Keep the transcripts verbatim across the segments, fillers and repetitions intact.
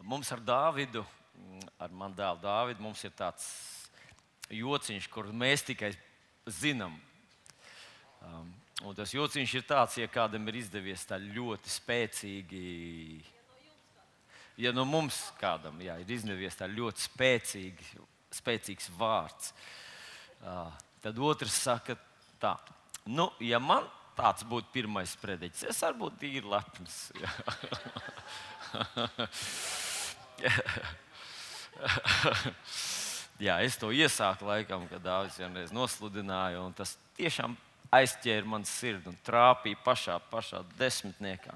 mums ar Dāvidu, ar manu dēlu Dāvidu, mums ir tāds jociņš, kur mēs tikai zinām. Um, un tas jociņš ir tāds, ja kādam ir izdevies tā ļoti spēcīgi, ja no mums kādam jā, ir izdevies tā ļoti spēcīgi, spēcīgs vārds, uh, tad otrs saka tā, nu, ja man tāds būtu pirmais prediķis, es arī būtu tīri lepns. Jā, es to iesāku laikam, kad Dāvids vienreiz nosludināja, un tas tiešām aizķēra manu sirdi un trāpīja pašā, pašā desmitniekā.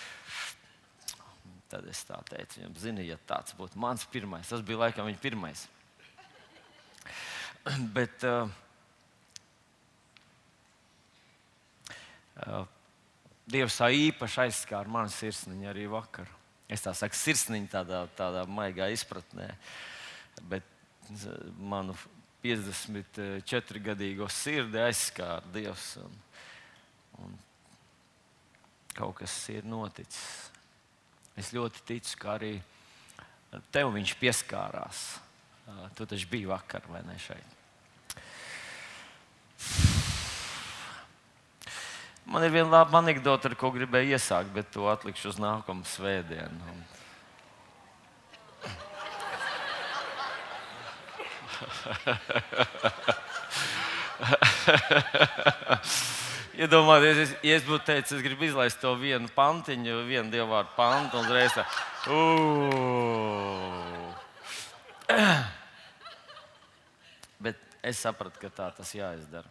Un tad es tā teicu viņam, zini, ja tāds būtu mans pirmais, tas bija laikam viņa pirmais. Bet uh, uh, Dievs tā īpaši aizskāra manu sirsniņu arī vakar. Es tā saku sirsniņu tādā, tādā maigā izpratnē, bet manu piecdesmit četru gadīgo sirdi aizskāra Dievs. Un, un kaut kas ir noticis. Es ļoti ticu, ka arī tev viņš pieskārās. Tu taču biji vakar, vai ne šeit? Man ir viena laba anekdote, ar ko gribēju iesākt, bet to atlikšu uz nākamu svētdienu. Iedomājieties, ja, ja es būtu teicis, es gribu izlaist to vienu pantiņu, vienu dievvvārdu pantu, un uzreiz tā. Bet es sapratu, ka tā tas jāizdara.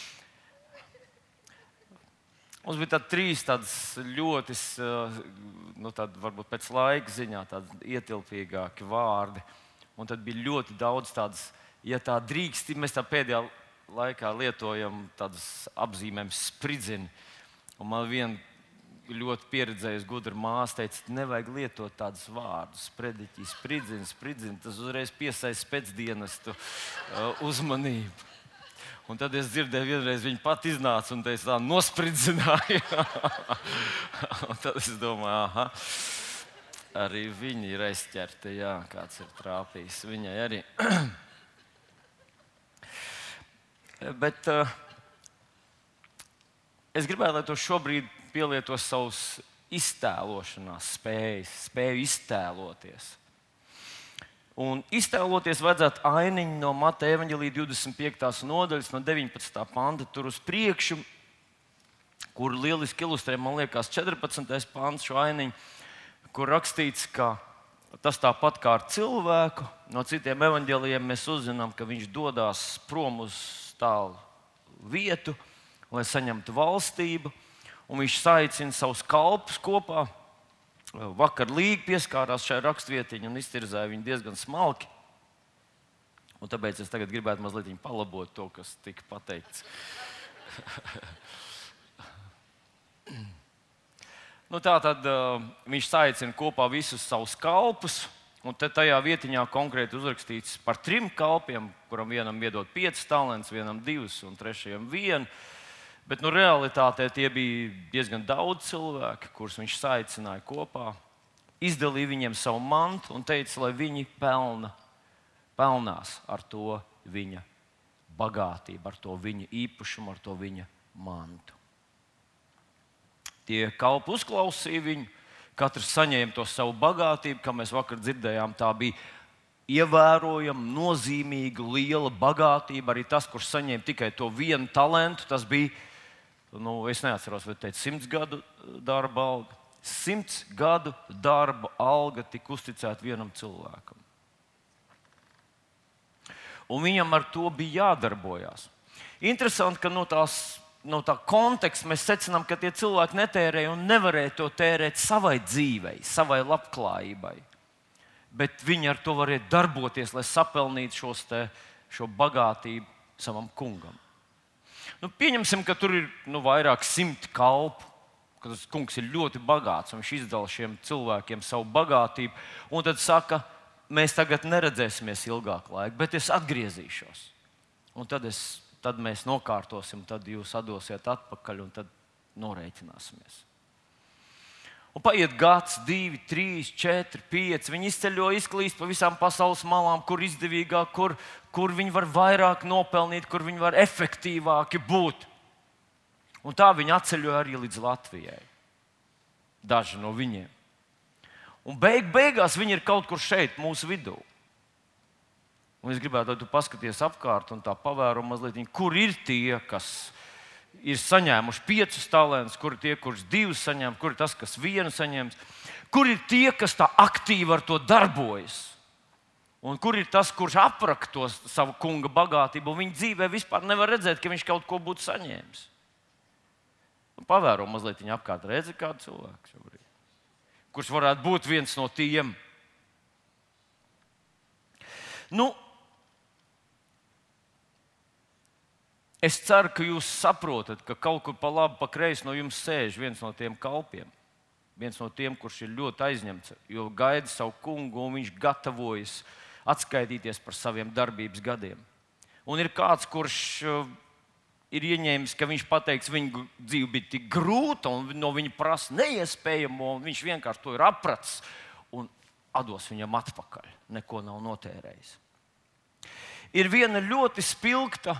Mums bija tādi trīs tādas ļoti, nu, tādi, varbūt pēc laika ziņā, tādi ietilpīgāki vārdi. Un tad bija ļoti daudz tādas, ja tā drīkst, mēs tā pēdējā laikā lietojam tādas apzīmējumus spridzini. Un man viena ļoti pieredzējusi gudra māsa teica, nevajag lietot tādus vārdus, prediķi, spridzini, spridzini, tas uzreiz piesaista pēcdienestu uh, uzmanību. Un tad es dzirdēju, vienreiz viņa pat iznāca un teica, tā nospridzināja. Un tad es domāju, aha, arī viņi ir aizķerti, jā, kāds ir trāpījis viņai arī. Bet uh, es gribētu, lai to šobrīd pielieto savus iztēlošanās spējas, spēju iztēloties. Un iztēloties vajadzētu ainiņu no Mateja evaņģēlija divdesmit piektās nodaļas, no deviņpadsmitā panta tur uz priekšu, kur lieliski ilustrē, man liekas, četrpadsmitais pants šo ainiņu, kur rakstīts, ka tas tāpat kā ar cilvēku, no citiem evaņģēlijiem mēs uzzinām, ka viņš dodās prom uz tālu vietu, lai saņemtu valstību, un viņš saicina savus kalpus kopā. Vakar Līga pieskārās šai rakstvietiņai un iztirzāja viņu diezgan smalki. Un tāpēc es tagad gribētu mazliet palabot to, kas tika pateikts. Nu, tā tad uh, viņš saicina kopā visus savus kalpus, un tajā vietiņā konkrēti uzrakstīts par trim kalpiem, kuram vienam iedod piecus talantus, vienam divus un trešajam vienu. Bet nu, realitātē tie bija diezgan daudz cilvēku, kurus viņš saicināja kopā, izdalīja viņiem savu mantu un teica, lai viņi pelna, pelnās ar to viņa bagātību, ar to viņa īpašumu, ar to viņa mantu. Tie kalpi uzklausīja viņu, katrs saņēma to savu bagātību, kā mēs vakar dzirdējām, tā bija ievērojama, nozīmīga, liela bagātība. Arī tas, kurš saņēma tikai to vienu talantu, tas bija, nu, es neatceros, vai teicu, simts gadu darba alga. Simts gadu darba alga tika uzticēta vienam cilvēkam. Un viņam ar to bija jādarbojās. Interesanti, ka no, tās, no tā konteksta mēs secinām, ka tie cilvēki netērēja un nevarēja to tērēt savai dzīvei, savai labklājībai. Bet viņi ar to varēja darboties, lai sapelnītu šos te, šo bagātību savam kungam. Nu, pieņemsim, ka tur ir nu, vairāk simti kalpu, ka tas kungs ir ļoti bagāts un viņš izdala šiem cilvēkiem savu bagātību. Un tad saka, mēs tagad neredzēsimies ilgāku laiku, bet es atgriezīšos. Un tad, es, tad mēs nokārtosim, tad jūs atdosiet atpakaļ un tad norēķināsimies. Un paiet gads, divi, trīs, četri, pieci. Viņi izceļo, izklīst pa visām pasaules malām, kur izdevīgāk, kur, kur viņi var vairāk nopelnīt, kur viņi var efektīvāki būt. Un tā viņi atceļoja arī līdz Latvijai. Daži no viņiem. Un beig, beigās viņi ir kaut kur šeit, mūsu vidū. Un es gribētu, lai tu paskaties apkārt un tā pavēro mazliet, kur ir tie, kas ir saņēmuši piecus talantus, kur ir tie, kurš divus saņem, kur ir tas, kas vienu saņems, kur ir tie, kas tā aktīvi ar to darbojas, un kur ir tas, kurš apraka to savu kunga bagātību, un viņa dzīvē vispār nevar redzēt, ka viņš kaut ko būtu saņēmis. Un pavēro mazliet viņa apkārt, redzi kādu cilvēku šobrīd, kurš varētu būt viens no tiem. Nu, es ceru, ka jūs saprotat, ka kaut kur pa labi, pa kreisi no jums sēž viens no tiem kalpiem. Viens no tiem, kurš ir ļoti aizņemts, jo gaida savu kungu un viņš gatavojas atskaitīties par saviem darbības gadiem. Un ir kāds, kurš ir ieņēmis, ka viņš pateiks, viņa dzīve bija tik grūta un no viņa prasa neiespējamo, un viņš vienkārši to ir apracis un atdos viņam atpakaļ. Neko nav notērējis. Ir viena ļoti spilgta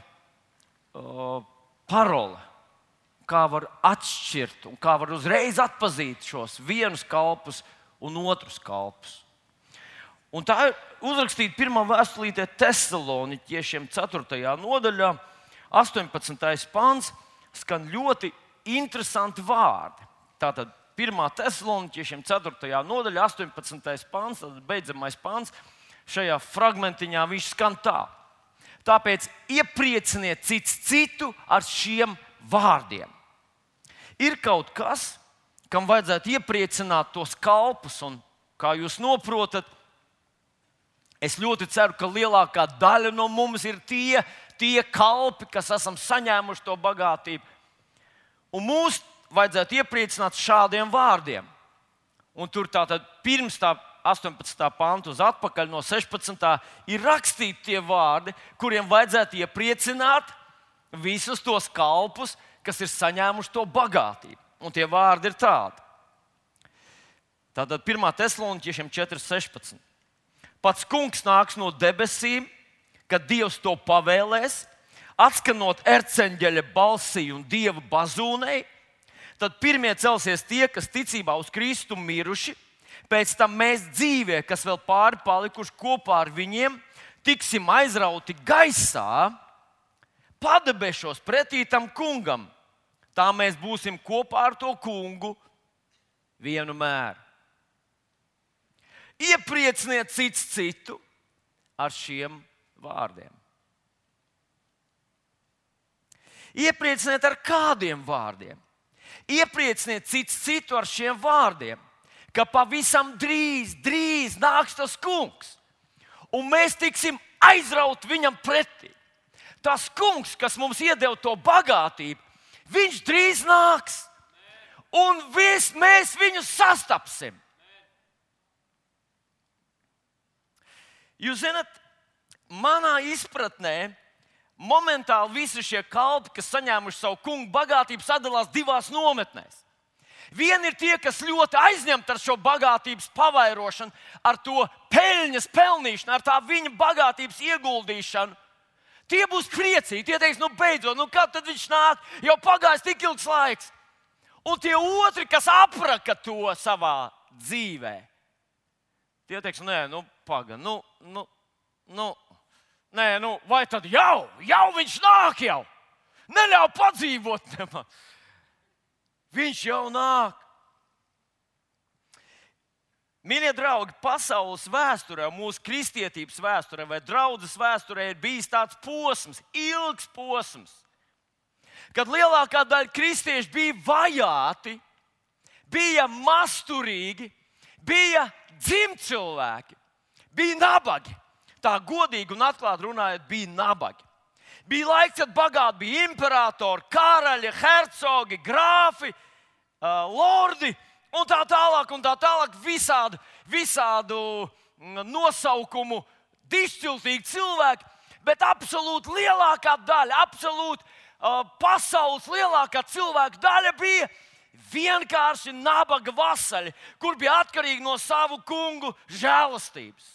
parole, kā var atšķirt un kā var uzreiz atpazīt šos vienus kalpus un otrus kalpus. Un tā ir uzrakstīta pirmā vēstulītē Tesaloniķiešiem ceturtajā nodaļā, astoņpadsmitais pants, skan ļoti interesanti vārdi. Tātad pirmā Tesaloniķiešiem ceturtajā nodaļā, astoņpadsmitais pants, tad beidzamais pants, šajā fragmentiņā viņš skan tā. Tāpēc ieprieciniet cits citu ar šiem vārdiem. Ir kaut kas, kam vajadzētu iepriecināt tos kalpus, un kā jūs noprotat, es ļoti ceru, ka lielākā daļa no mums ir tie, tie kalpi, kas esam saņēmuši to bagātību. Un mūs vajadzētu iepriecināt šādiem vārdiem. Un tur tātad pirms tā astoņpadsmitā pantu uz atpakaļ no sešpadsmitā ir rakstīti tie vārdi, kuriem vajadzētu iepriecināt visus tos kalpus, kas ir saņēmuši to bagātību. Un tie vārdi ir tādi. Tātad pirmā Tesaloniķiešiem četri sešpadsmit. Pats kungs nāks no debesīm, kad Dievs to pavēlēs, atskanot erceņģeļa balsī un Dieva bazūnei, tad pirmie celsies tie, kas ticībā uz Kristu miruši. Pēc tam mēs dzīvē, kas vēl pāri palikuši kopā ar viņiem, tiksim aizrauti gaisā, padebešos pretī tam kungam. Tā mēs būsim kopā ar to kungu vienu mēru. Ieprieciniet cits citu ar šiem vārdiem. Ieprieciniet ar kādiem vārdiem? Ieprieciniet cits citu ar šiem vārdiem, ka pavisam drīz, drīz nāks tas kungs, un mēs tiksim aizrauti viņam pretī. Tas kungs, kas mums iedeva to bagātību, viņš drīz nāks, un vis, mēs viņu sastapsim. Jūs zināt, manā izpratnē, momentāli visi šie kalpi, kas saņēmuši savu kungu bagātību, sadalās divās nometnēs. Vieni ir tie, kas ļoti aizņemti ar šo bagātības pavairošanu, ar to peļņas pelnīšanu, ar tā viņa bagātības ieguldīšanu. Tie būs priecīgi, tie teiks, nu beidzot, nu kad tad viņš nāk, jau pagājis tik ilgs laiks. Un tie otri, kas apraka to savā dzīvē, tie teiks, nē, nu paga, nu, nu, nu, nē, nu, vai tad jau, jau viņš nāk jau, neļauj padzīvot nemaz. Viņš jau nāk. Mīļie draugi, pasaules vēsturē, mūsu kristietības vēsturē vai draudzes vēsturē ir bijis tāds posms, ilgs posms, kad lielākā daļa kristiešu bija vajāti, bija masturīgi, bija dzimtcilvēki, bija nabagi. Tā godīgi un atklāti runājot, bija nabagi. Bija laiks, kad bagāti bija imperatori, karaļi, hercogi, grāfi, lordi un tā tālāk, un tā tālāk visādu, visādu nosaukumu dišķiltīgi cilvēki, bet absolūti lielākā daļa, absolūti uh, pasaules lielākā cilvēku daļa bija vienkārši nabaga vasaļi, kur bija atkarīgi no savu kungu žēlastības.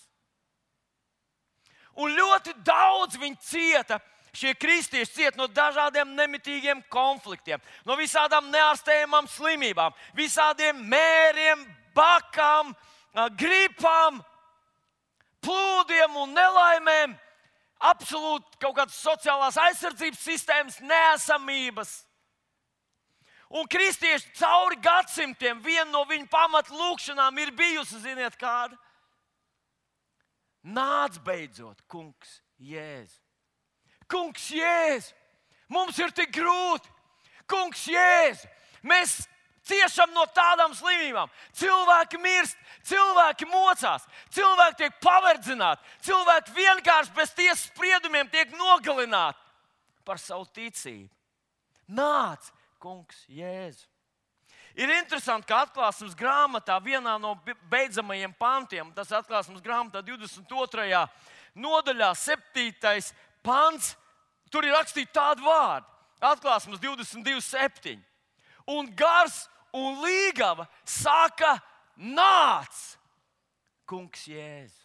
Un ļoti daudz viņi cieta, šie kristieši cieta no dažādiem nemitīgiem konfliktiem, no visādām neārstējamām slimībām, visādiem mēriem, bakām, gripām, plūdiem un nelaimēm, absolūti kaut kādas sociālās aizsardzības sistēmas neesamības. Un kristieši cauri gadsimtiem viena no viņu pamatu lūkšanām ir bijusi, ziniet kāda? Nāc beidzot, kungs Jēzu. Kungs Jēzu, mums ir tik grūti. Kungs Jēzu, mēs ciešam no tādām slimībām. Cilvēki mirst, cilvēki mocās, cilvēki tiek paverdzināti, cilvēki vienkārši bez tiesas spriedumiem tiek nogalināti par savu ticību. Nāc, kungs Jēzu. Ir interesanti, ka atklāsmes grāmatā vienā no beidzamajiem pantiem, tas atklāsmes grāmatā divdesmit otrajā nodaļā, septītais pants, tur ir rakstīti tādi vārdi. Atklāsmes divdesmit divi septiņi. Un gars un līgava saka, nāc, kungs Jēzu.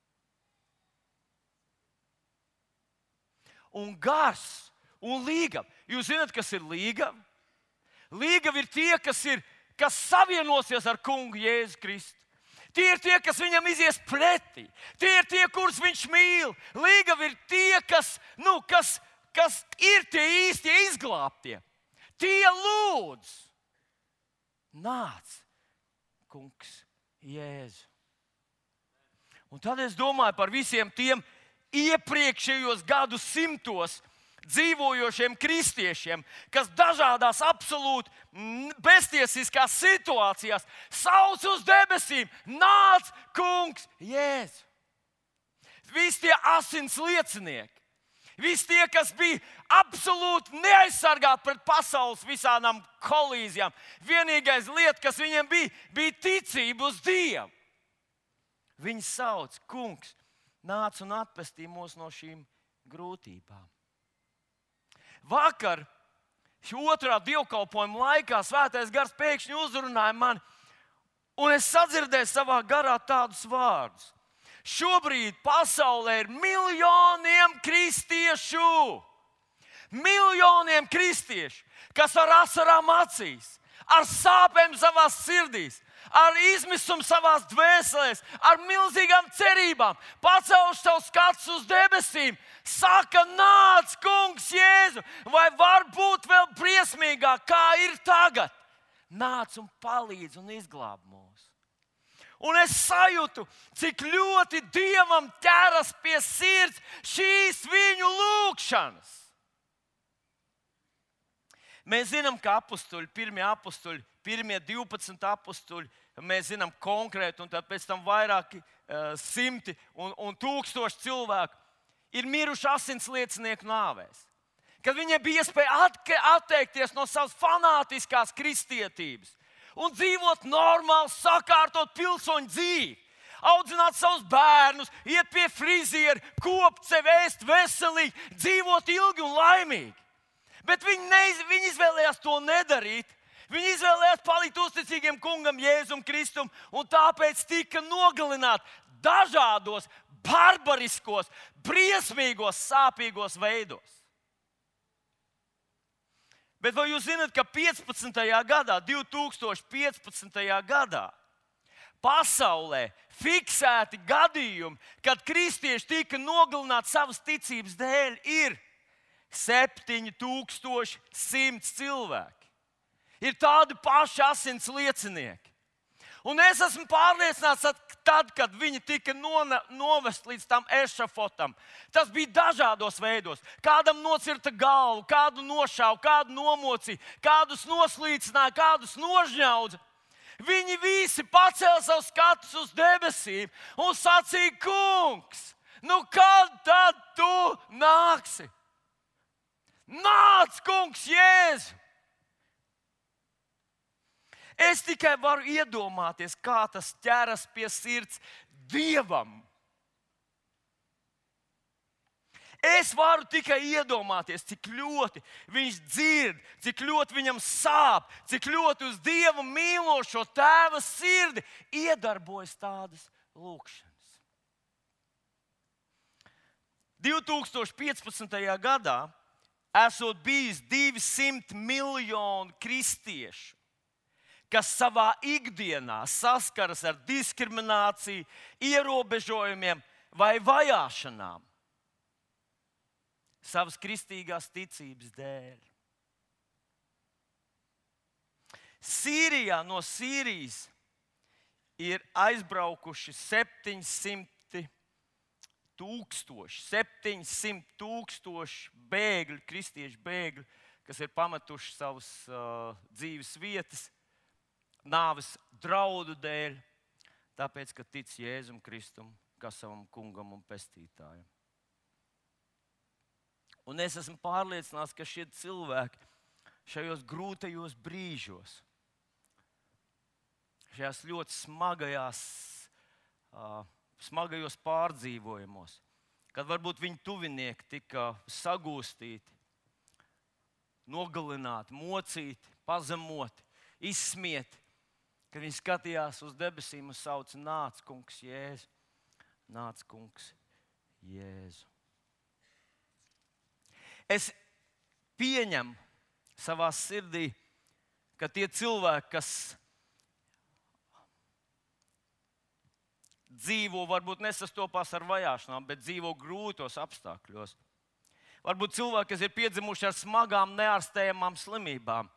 Un gars un līgava. Jūs zināt, kas ir līgava? Līgavi ir tie, kas, ir, kas savienosies ar kungu Jēzu Kristu. Tie ir tie, kas viņam izies pretī. Tie ir tie, kurus viņš mīl. Līgavi ir tie, kas, nu, kas, kas ir tie īstie izglābtie. Tie lūdz. Nāc, kungs Jēzu. Un tad es domāju par visiem tiem iepriekšējos gadu simtos dzīvojošiem kristiešiem, kas dažādās absolūti beztiesiskās situācijās sauc uz debesīm, nāc, kungs Jēzu. Visi tie asins liecinieki, visi tie, kas bija absolūti neaizsargāti pret pasaules visādām kolīzijām, vienīgais lieta, kas viņiem bija, bija ticība uz Dievu. Viņi sauc, kungs, nāc un atpestī mūs no šīm grūtībām. Vakar, šī otrā dievkalpojuma laikā, Svētais Gars pēkšņi uzrunāja mani, un es sadzirdēju savā garā tādus vārdus. Šobrīd pasaulē ir miljoniem kristiešu, miljoniem kristiešu, kas ar asarām acīs, ar sāpēm savās sirdīs, ar izmisumu savās dvēselēs, ar milzīgām cerībām, pacēluši savu skatu uz debesīm, saka, nāc, kungs Jēzu, vai var būt vēl briesmīgāk, kā ir tagad? Nāc un palīdz un izglāb mūs. Un es sajūtu, cik ļoti Dievam ķeras pie sirds šīs viņu lūgšanas. Mēs zinām, ka apustuļi, pirmie apustuļi, pirmie divpadsmit apustuļi, mēs zinām konkrēti, un tad pēc tam vairāki uh, simti un, un tūkstoši cilvēku ir miruši asinsliecinieku nāvēs. Kad viņiem bija iespēja atteikties no savas fanātiskās kristietības un dzīvot normāli, sakārtot pilsoņu dzīvi, audzināt savus bērnus, iet pie friziera, kopt sevi, ēst veselīgi, dzīvot ilgi un laimīgi. Bet viņi, neiz, viņi izvēlējās to nedarīt. Viņi izvēlējās palikt uzticīgiem kungam Jēzum Kristum, un tāpēc tika nogalināti dažādos, barbariskos, briesmīgos, sāpīgos veidos. Bet vai jūs zināt, ka piecpadsmitajā gadā, divtūkstoš piecpadsmitajā gadā, pasaulē fiksēti gadījumi, kad kristieši tika nogalināti savas ticības dēļ, ir septiņi tūkstoši simts cilvēki. Ir tādi paši asins liecinieki. Un es esmu pārliecināts, ka tad, kad viņi tika novest līdz tam ešafotam, tas bija dažādos veidos. Kādam nocirta galvu, kādu nošāva, kādu nomocīja, kādus noslīcināja, kādus nožņaudza. Viņi visi pacēla savus skatus uz debesīm un sacīja, kungs, nu kad tad tu nāksi? Nāc, kungs Jēzu! Es tikai varu iedomāties, kā tas ķeras pie sirds Dievam. Es varu tikai iedomāties, cik ļoti viņš dzird, cik ļoti viņam sāp, cik ļoti uz Dievu mīlošo tēva sirdi iedarbojas tādas lūkšanas. divtūkstoš piecpadsmitajā gadā esot bijis divsimt miljoni kristiešu, kas savā ikdienā saskaras ar diskrimināciju, ierobežojumiem vai vajāšanām savas kristīgās ticības dēļ. Sīrijā no Sīrijas ir aizbraukuši septiņsimt tūkstoši, septiņsimt tūkstoši bēgļu, kristiešu bēgļu, kas ir pametuši savas uh, dzīves vietas, nāves draudu dēļ, tāpēc, ka tic Jēzum Kristum kā savam kungam un pestītājam. Un es esmu pārliecināts, ka šie cilvēki šajos grūtajos brīžos, šajās ļoti smagajās, uh, smagajos pārdzīvojumos, kad varbūt viņu tuvinieki tika sagūstīti, nogalināti, mocīti, pazemoti, izsmieti, kad viņi skatījās uz debesīm un sauca: Nāc, kungs, Jēzu! Nāc, kungs, Jēzu! Es pieņemu savā sirdī, ka tie cilvēki, kas dzīvo, varbūt nesastopās ar vajāšanām, bet dzīvo grūtos apstākļos. Varbūt cilvēki, kas ir piedzimuši ar smagām, neārstējamām slimībām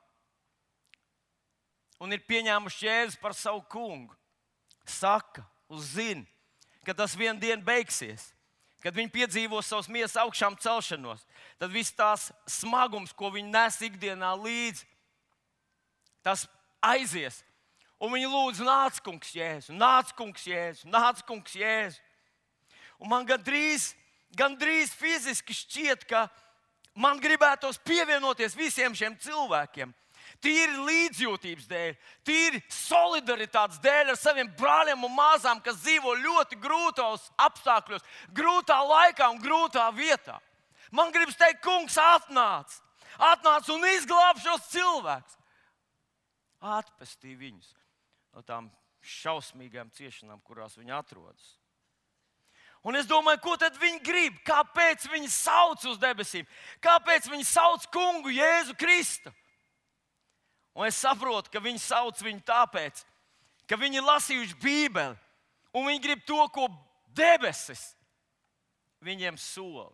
un ir pieņēmuši Jēzu par savu kungu, saka un zina, ka tas vienu dienu beigsies. Kad viņi piedzīvo savus miesas augšām celšanos, tad viss tās smagums, ko viņi nes ikdienā līdzi, tas aizies. Un viņi lūdz: Nāc, kungs, Jēzu! Nāc, kungs, Jēzu! Nāc, kungs, Jēzu! Un man gandrīz, gandrīz fiziski šķiet, ka man gribētos pievienoties visiem šiem cilvēkiem. Tīri līdzjūtības dēļ, tīri solidaritātes dēļ ar saviem brāļiem un māsām, kas dzīvo ļoti grūtos apstākļos, grūtā laikā un grūtā vietā. Man gribas teikt: kungs, atnāc! Atnāc un izglāb šos cilvēkus! Atpestī viņus no tām šausmīgām ciešanām, kurās viņi atrodas. Un es domāju, ko tad viņi grib? Kāpēc viņi sauc uz debesīm? Kāpēc viņi sauc kungu Jēzu Kristu? Un es saprotu, ka viņi sauc viņu tāpēc, ka viņi ir lasījuši Bībeli, un viņi grib to, ko debesis viņiem sola.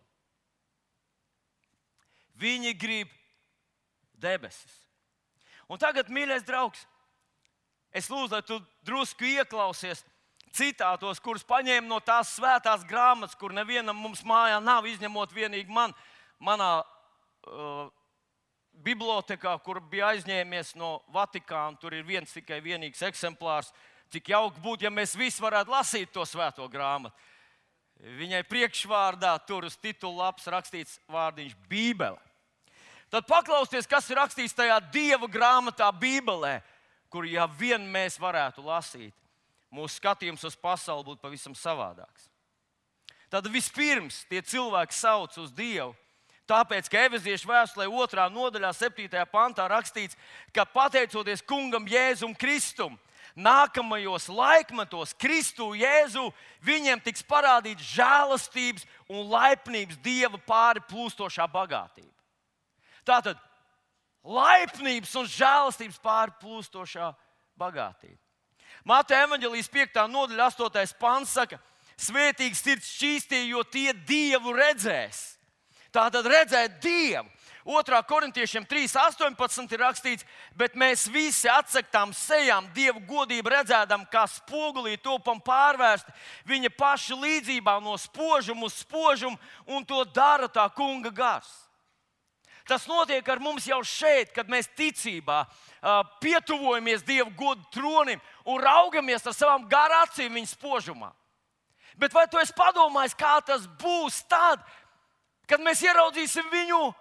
Viņi grib debesis. Un tagad, mīļais draugs, es lūdzu, lai tu drusku ieklausies citātos, kurus paņēmu no tās svētās grāmatas, kur nevienam mums mājā nav, izņemot vienīgi man, manā uh, bibliotekā, kur bija aizņēmies no Vatikāna. Tur ir viens tikai vienīgs eksemplārs. Cik jauki būtu, ja mēs visi varētu lasīt to svēto grāmatu. Viņai priekšvārdā tur uz titula lapas rakstīts vārdiņš Bībele. Tad paklausieties, kas ir rakstīts tajā Dieva grāmatā Bībelē, kur ja vien mēs varētu lasīt, mūsu skatījums uz pasauli būtu pavisam savādāks. Tad vispirms tie cilvēki sauc uz Dievu, tāpēc, ka Efeziešu vēstulē otrā nodaļā, septītajā pantā rakstīts, ka pateicoties kungam Jēzum Kristum, nākamajos laikmetos Kristu Jēzu viņiem tiks parādīts žēlastības un laipnības Dieva pāri plūstošā bagātība. Tātad laipnības un žēlastības pāri plūstošā bagātība. Mateja evaņģēlijas piektā nodaļa, astotais pants saka: Svētīgs sirds šķīstie, jo tie Dievu redzēs. Tātad redzēt Dievu. otrā korintiešiem trīs astoņpadsmit ir rakstīts: Bet mēs visi atsektām sejām Dievu godību redzēdam, kā spogulī topam pārvērsti viņa paša līdzībā no spožuma uz spožumu, un to dara tā kunga gars. Tas notiek ar mums jau šeit, kad mēs ticībā pietuvojamies Dieva godu tronim un raugamies ar savām garām acīm viņa spožumā. Bet vai tu esi padomājis, kā tas būs tad, kad mēs ieraudzīsim viņu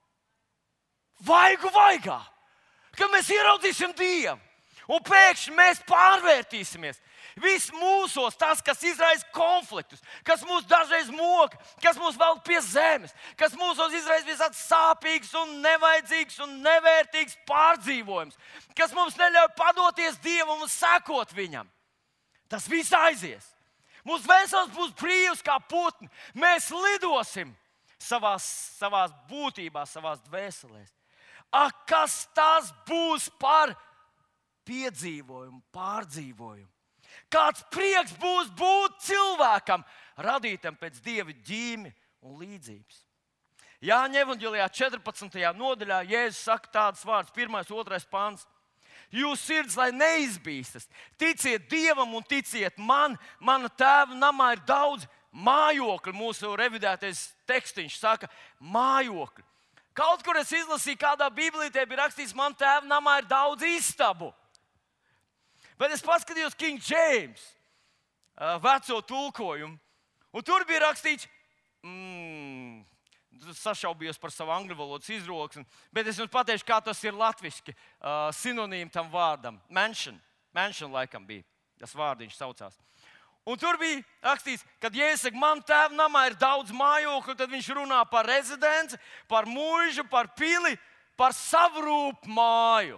vaigu vaigā? Kad mēs ieraudzīsim Dievu un pēkšņi mēs pārvērtīsimies. Viss mūsos, tas, kas izraisa konfliktus, kas mūs dažreiz moka, kas mūs velk pie zemes, kas mūsos izraisa visāds sāpīgs un nevajadzīgs un nevērtīgs pārdzīvojums, kas mums neļauj padoties Dievam un sekot Viņam. Tas viss aizies. Mūsu dvēseles būs brīvs kā putni. Mēs lidosim savās, savās būtībās, savās dvēselēs. Ak, kas tas būs par piedzīvojumu, pārdzīvojumu? Kāds prieks būs būt cilvēkam, radītam pēc Dieva ģīmi un līdzības. Jāņa evanģēlijā četrpadsmitajā nodaļā Jēzus saka tādus vārdus, pirmais, otrais pants. Jūs sirds, lai neizbīstas, ticiet Dievam un ticiet man, mana tēva namā ir daudz mājokļu. Mūsu revidētais tekstiņš saka mājokļu. Kaut kur es izlasīju, kādā bībelītē bija rakstīts, man tēva namā ir daudz istabu. Bet es paskatījos King James veco tulkojumu, un tur bija rakstīts, mm, sašaubījos par savu angļu valodas izroksni, bet es jums pateikšu, kā tas ir latviski, uh, sinonīm tam vārdam. Mansion, mansion laikam bija, tas vārdiņš saucās. Un tur bija rakstīts, kad Jēzus saka, man tēva namā ir daudz mājokļu, tad viņš runā par rezidenci, par mūžu, par pili, par savrūp māju.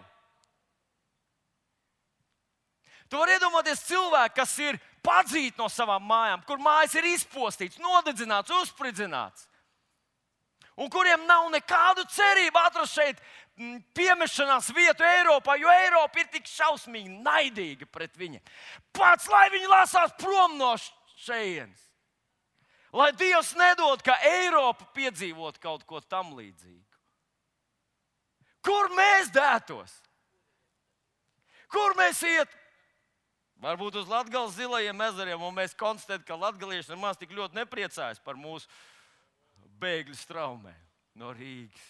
Tu vari iedomāties cilvēku, kas ir padzīti no savām mājām, kur mājas ir izpostīts, nodedzināts, uzspridzināts. Un kuriem nav nekādu cerību atrast šeit piemešanās vietu Eiropā, jo Eiropa ir tik šausmīgi naidīga pret viņiem. Pats, lai viņi lasās prom no šejienes. Lai Dievs nedod, ka Eiropa piedzīvot kaut ko tam līdzīgu. Kur mēs dētos? Kur mēs iet? Varbūt uz Latgales zilajiem ezeriem, un mēs konstatējam, ka latgalieši nemaz tik ļoti nepriecājas par mūsu bēgļu straumēm no Rīgas.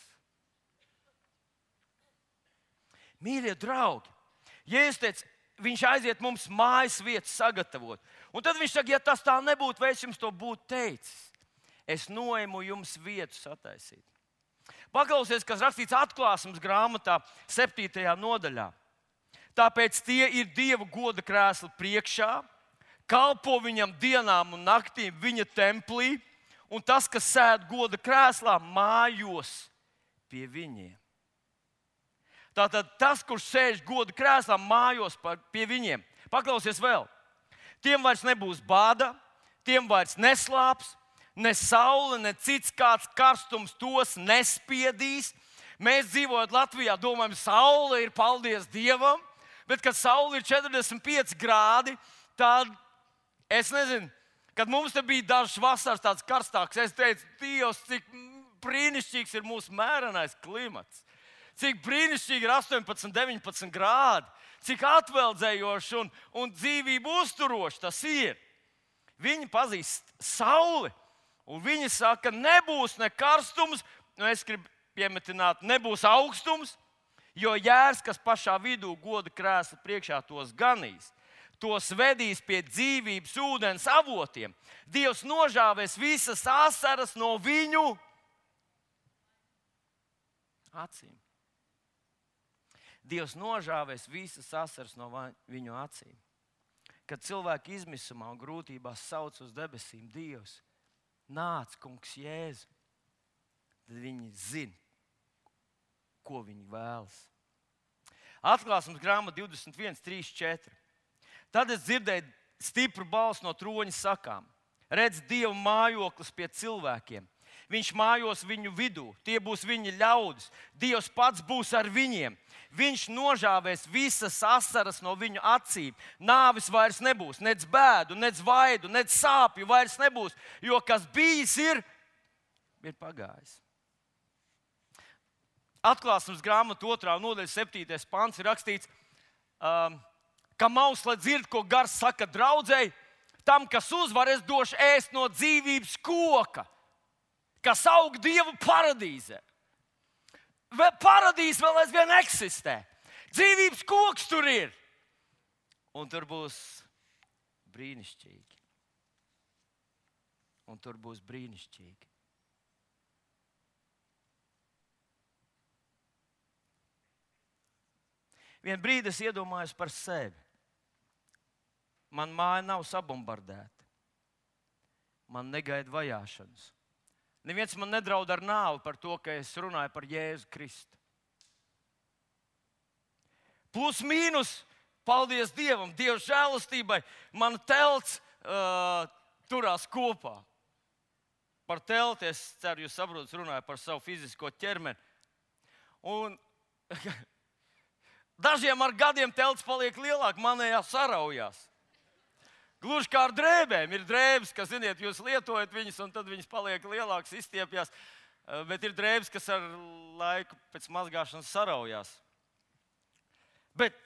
Mīļie draugi, Jēzus teica, viņš aiziet mums mājas vietas sagatavot. Un tad viņš saka, ja tas tā nebūtu, vai es jums to būtu teicis, es noemu jums vietu sataisīt. Paklausies, kas rakstīts Atklāsmes grāmatā septītajā nodaļā. Tāpēc tie ir Dieva goda krēsli priekšā, kalpo viņam dienām un naktīm viņa templī, un tas, kas sēd goda krēslā, mājos pie viņiem. Tātad tas, kurš sēž goda krēslā, mājos pie viņiem. Paklausies vēl. Tiem vairs nebūs bāda, tiem vairs neslāps, ne saule, ne cits kāds karstums tos nespiedīs. Mēs dzīvojot Latvijā, domājam, saule ir, paldies Dievam, bet kad saule ir četrdesmit pieci grādi, tad es nezinu, kad mums te bija dažas vasaras tāds karstāks, es teicu, Dievs, cik brīnišķīgs ir mūsu mērenais klimats. Cik brīnišķīgi ir astoņpadsmit, deviņpadsmit grādi, cik atveldzējoši un, un dzīvību uzturoši tas ir. Viņi pazīst sauli, un viņi saka, nebūs ne karstums, nu es gribu piemetināt, nebūs augstums, jo jērs, kas pašā vidū goda krēsla priekšā tos ganīs, tos vedīs pie dzīvības ūdens avotiem. Dievs nožāvēs visas asaras no viņu acīm. Dievs nožāvēs visas asaras no viņu acīm. Kad cilvēki izmisumā un grūtībās sauc uz debesīm, Dievs, nāc, kungs Jēzu, tad viņi zina, ko viņi vēlas. Atklāsmes grāmata divdesmit viens, trīs, četri. Tad es dzirdēju stipru balsi no troņa sakām. Redz, Dieva mājoklis pie cilvēkiem. Viņš mājos viņu vidū, tie būs viņa ļaudis. Dievs pats būs ar viņiem. Viņš nožāvēs visas asaras no viņu acīm. Nāvis vairs nebūs, nec bēdu, nec vaidu, nec sāpju vairs nebūs, jo kas bijis ir, ir pagājis. Atklāsmes grāmata otrā nodaļa septītais pants ir rakstīts, um, ka mausle dzird, ko gars saka draudzei, tam, kas uzvar, es došu ēst no dzīvības koka, kas aug Dieva paradīzē. Paradīze vēl aizvien eksistē. Dzīvības koks tur ir. Un tur būs brīnišķīgi. Un tur būs brīnišķīgi. Vien brīdi es iedomājos par sevi. man māja nav sabombardēta. Man negaida vajāšanas. Neviens man nedraud ar nāvi par to, ka es runāju par Jēzu Kristu. Plus mīnus, paldies Dievam, Dieva žēlastībai, mana telts uh, turās kopā. Par telti, es ceru, jūs saprotat, runāju par savu fizisko ķermeni. Un dažiem ar gadiem telts paliek lielāk, manējā saraujās. Gluži kā ar drēbēm. Ir drēbes, kas, ziniet, jūs lietojat viņas, un tad viņas paliek lielākas, izstiepjas. Bet ir drēbes, kas ar laiku pēc mazgāšanas saraujās. Bet,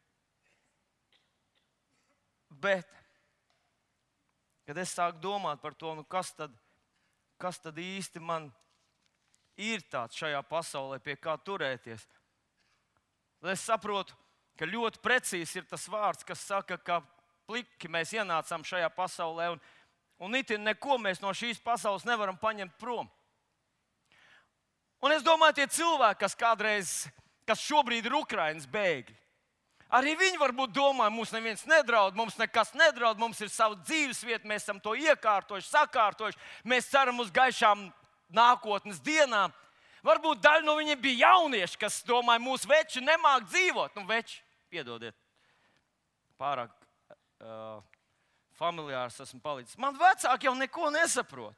bet, kad es sāku domāt par to, nu kas tad, kas tad īsti man ir tāds šajā pasaulē, pie kā turēties, tad es saprotu, ka ļoti precīzi ir tas vārds, kas saka, ka pliki mēs ienācām šajā pasaulē, un, un itin neko mēs no šīs pasaules nevaram paņemt prom. Un es domāju, tie cilvēki, kas kādreiz, kas šobrīd ir Ukrainas bēgļi, arī viņi varbūt domā, mums neviens nedraud, mums nekas nedraud, mums ir sava dzīvesvieta, mēs esam to iekārtojuši, sakārtojuši, mēs ceram uz gaišām nākotnes dienām. Varbūt daļa no viņiem bija jaunieši, kas domāja, mūsu veči nemāk dzīvot. Nu, veči, piedodiet, pārāk uh, familiārs esmu palicis. Man vecāki jau neko nesaprot.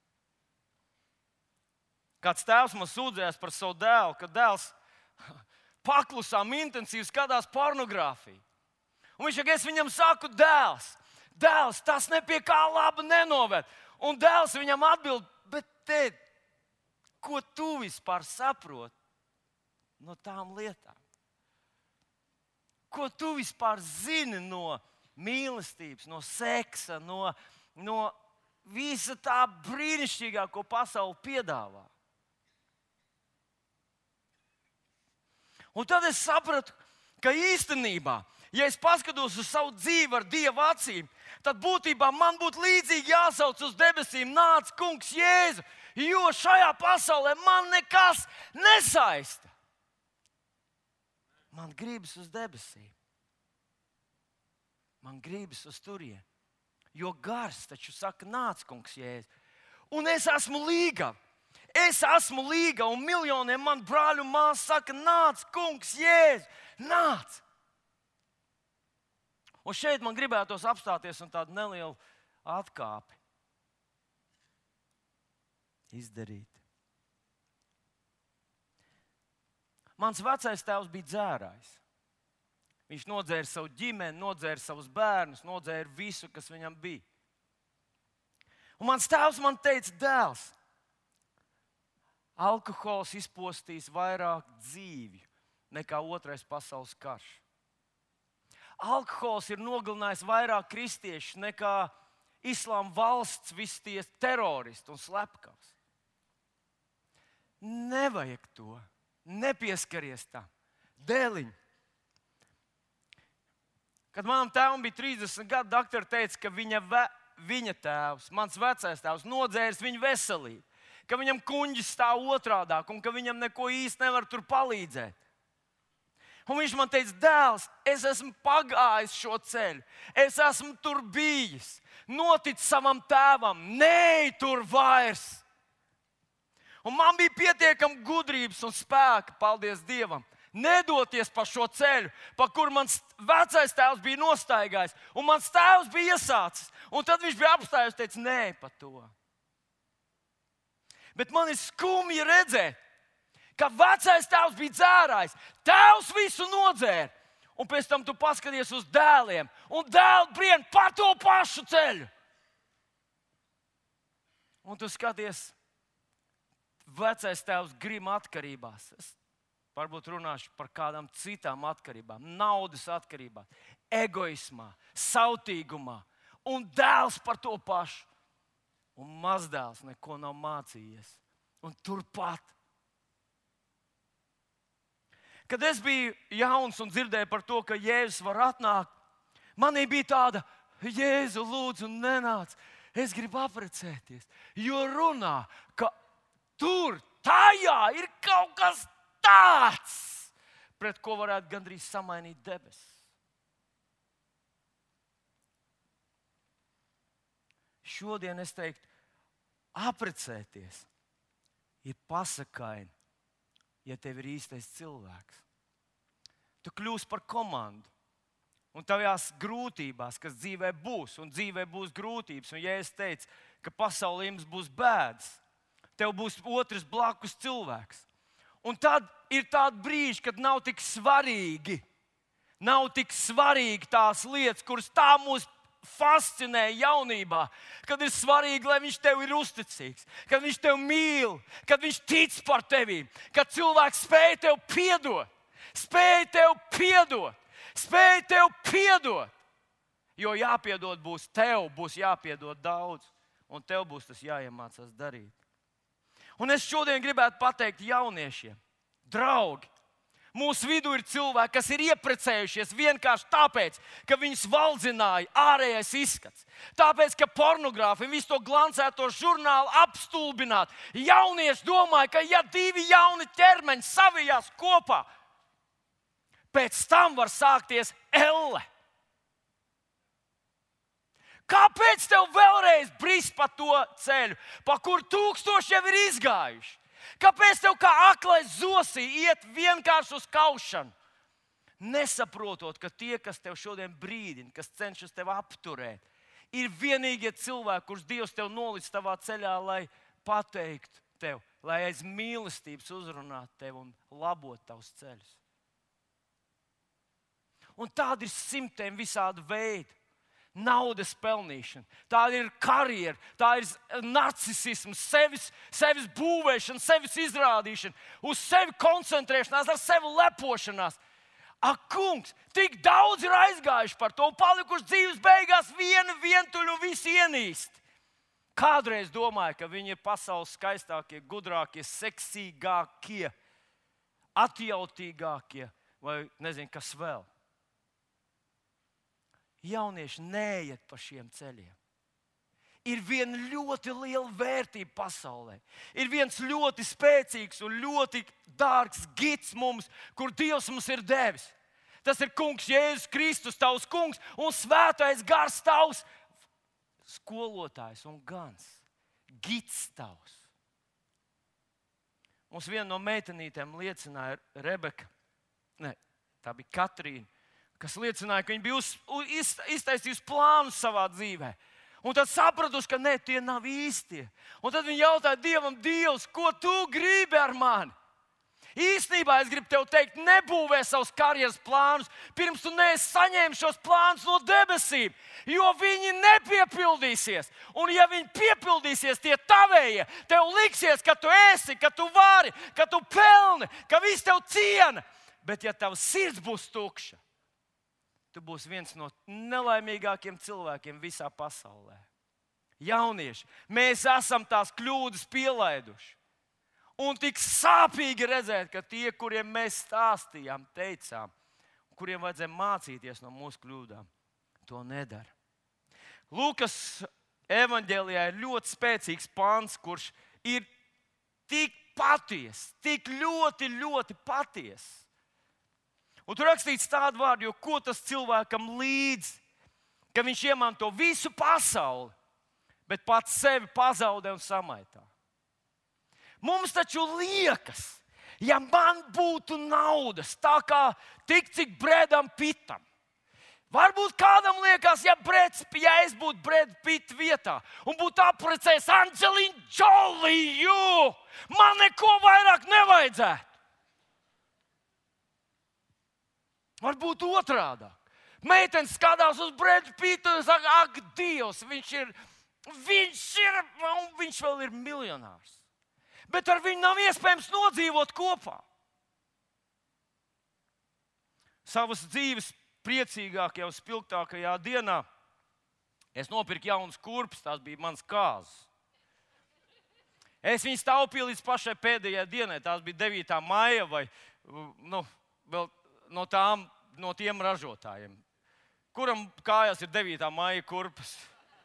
Kāds tēvs man sūdzējās par savu dēlu, ka dēls paklusām intensīvi skatās pornogrāfiju. Un viņš, ja es viņam saku, dēls, dēls, tas nepie kā laba nenoved. Un dēls viņam atbild, bet tēd, ko tu vispār saproti no tām lietām? Ko tu vispār zini no mīlestības, no seksa, no, no visa tā brīnišķīgā, ko pasaule piedāvā? Un tad es sapratu, ka īstenībā, ja es paskatos uz savu dzīvi ar Dieva acīm, tad būtībā man būtu līdzīgi jāsauc uz debesīm, nāc kungs Jēzu, jo šajā pasaulē man nekas nesaista. Man gribas uz debesīm. Man gribas uz turieni. Jo gars taču saka, nāc kungs Jēzu. Un es esmu līgava. Es esmu līga, un miljoniem man brāļu un māsu saka, nāc, kungs, Jēzu, nāc. Un šeit man gribētos apstāties un tādu nelielu atkāpi izdarīt. Mans vecais tēvs bija dzērājs. Viņš nodzēra savu ģimeni, nodzēra savus bērnus, nodzēra visu, kas viņam bija. Un mans tēvs man teica, dēls, alkohols izpostīs vairāk dzīvju nekā otrais pasaules karš. Alkohols ir nogalinājis vairāk kristiešus nekā islāma valsts visi tie teroristi un slepkavs. Nevajag to. Nepieskaries tam. Dēliņ. Kad manam tēvam bija trīsdesmit gadi, doktori teica, ka viņa, ve, viņa tēvs, mans vecais tēvs, nodzēris viņu veselību. Ka viņam kuņģis stāv otrādāk un ka viņam neko īsti nevar tur palīdzēt. Un viņš man teica, dēls, es esmu pagājis šo ceļu, es esmu tur bijis, noticis savam tēvam, neej tur vairs. Un man bija pietiekami gudrības un spēka, paldies Dievam, nedoties pa šo ceļu, pa kur mans vecais tēvs bija nostaigājis, un mans tēvs bija iesācis. Un tad viņš bija apstājies un teica, nē, pa to. Bet man ir skumji redzēt, ka vecais tēvs bija dzērājs. Tēvs visu nodzēra. Un pēc tam tu paskaties uz dēliem. Un dēli brien pa to pašu ceļu. Un tu skaties, vecais tēvs grima atkarībās. Es varbūt runāšu par kādām citām atkarībām. Naudas atkarībās, egoismā, sautīgumā. Un dēls par to pašu. Un mazdēls neko nav mācījies. Un turpat. Kad es biju jauns un dzirdēju par to, ka Jēzus var atnākt, manī bija tāda, Jēzu, lūdzu, nenāc. Es gribu apprecēties. Jo runā, ka tur, tajā ir kaut kas tāds, pret ko varētu gandrīz samainīt debesis. šodien es teiktu, apprecēties ir pasakaini, ja tev ir īstais cilvēks. Tu kļūsi par komandu. Un tavās grūtībās, kas dzīvē būs, un dzīvē būs grūtības, un ja es teicu, ka pasaulē jums būs bēdas, tev būs otrs blakus cilvēks. Un tad ir tādi brīži, kad nav tik svarīgi, nav tik svarīgi tās lietas, kuras tā mūs fascinē jaunībā, kad ir svarīgi, lai viņš tev ir uzticīgs, kad viņš tev mīl, kad viņš tic par tevi, kad cilvēks spēj tev piedot, spēj tev piedot, spēj tev piedot. Jo jāpiedod būs tev, būs jāpiedod daudz, un tev būs tas jāiemācās darīt. Un es šodien gribētu pateikt jauniešiem, draugi, mūsu vidū ir cilvēki, kas ir ieprecējušies vienkārši tāpēc, ka viņus valdzināja ārējais izskats. Tāpēc, ka pornogrāfi visu to glancēto žurnālu apstulbināt. Jaunieši domāja, ka ja divi jauni ķermeņi savijās kopā, pēc tam var sākties elle. Kāpēc tev vēlreiz brist pa to ceļu, pa kur tūkstoši jau ir izgājuši? Kāpēc tev kā aklais zosī iet vienkārši uz kaušanu? Nesaprotot, ka tie, kas tev šodien brīdina, kas cenšas tev apturēt, ir vienīgie cilvēki, kurus Dievs tev nolic tavā ceļā, lai pateiktu tev, lai aiz mīlestības uzrunātu tev un labot tavus ceļus. Un tādi ir simtiem visādi veidi. Naudas pelnīšana, tā ir karjera, tā ir narcisisms, sevis, sevis būvēšana, sevis izrādīšana, uz sevi koncentrēšanās, ar sevi lepošanās. Ak, kungs, tik daudz ir aizgājuši par to, palikuši dzīves beigās vieni vientuļi un visi ienīsti. Kādreiz domāju, ka viņi ir pasaules skaistākie, gudrākie, seksīgākie, atjautīgākie vai nezinu, kas vēl. Jaunieši neiet pa šiem ceļiem. Ir viena ļoti liela vērtība pasaulē. Ir viens ļoti spēcīgs un ļoti dārgs gids mums, kur Dievs mums ir devis. Tas ir Kungs Jēzus Kristus, tavs kungs, un svētais gars tavs skolotājs un gans. Gids tavs. Mums viena no meitenītēm liecināja Rebeka, ne, tā bija Katrīna, kas liecināja, ka viņi bija uz, uz, iztaisījusi plānus savā dzīvē. Un tad sapratuši, ka ne, tie nav īstie. Un tad viņi jautāja Dievam, Dievs, ko tu gribi ar mani? Īstenībā es gribu tev teikt, nebūvē savus karjeras plānus, pirms tu neesi saņēmis šos plānus no debesīm, jo viņi nepiepildīsies. Un ja viņi piepildīsies, tie tavējie, tev liksies, ka tu esi, ka tu vari, ka tu pelni, ka viss tev ciena. Bet ja tavs sirds būs tukša, tu būsi viens no nelaimīgākiem cilvēkiem visā pasaulē. Jaunieši, mēs esam tās kļūdas pielaiduši. Un tik sāpīgi redzēt, ka tie, kuriem mēs stāstījām, teicām, kuriem vajadzēja mācīties no mūsu kļūdām, to nedara. Lūkas evaņģēlijā ir ļoti spēcīgs pants, kurš ir tik patiess, tik ļoti, ļoti patiess. Un tur rakstīts tādu vārdu, jo ko tas cilvēkam līdz, ka viņš iemanto visu pasauli, bet pats sevi pazaudē un samaitā. Mums taču liekas, ja man būtu naudas, tā kā tik cik Bredam Pitam. Varbūt kādam liekas, ja, Breds, ja es būtu Breda Pitta vietā un būtu apprecējis Angelinu Joliju, man neko vairāk nevajadzētu. Varbūt otrādāk. Meitenes skatās uz Bredu Pittu un saka, ak, Dievs, viņš ir, viņš ir, un viņš vēl ir miljonārs. Bet ar viņu nav iespējams nodzīvot kopā. Savas dzīves priecīgākajā un spilgtākajā dienā es nopirku jaunas kurpes, tās bija mans kāzas. Es viņas taupīju līdz pašai pēdējai dienai, tās bija devītā maija vai, nu, vēl no, tām, no tiem ražotājiem. Kuram kājās ir devītā maija kurpes?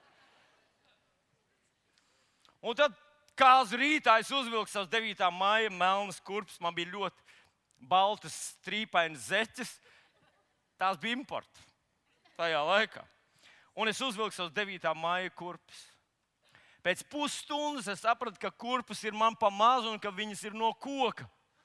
Un tad kāzu rītā es uzvilku savas devītā maija melnas kurpes. Man bija ļoti baltas, strīpainas zeķes. Tās bija importa tajā laikā. Un es uzvilku savas devītā maija kurpes. Pēc pusstundas es sapratu, ka kurpes ir man pa mazu un ka viņas ir no koka.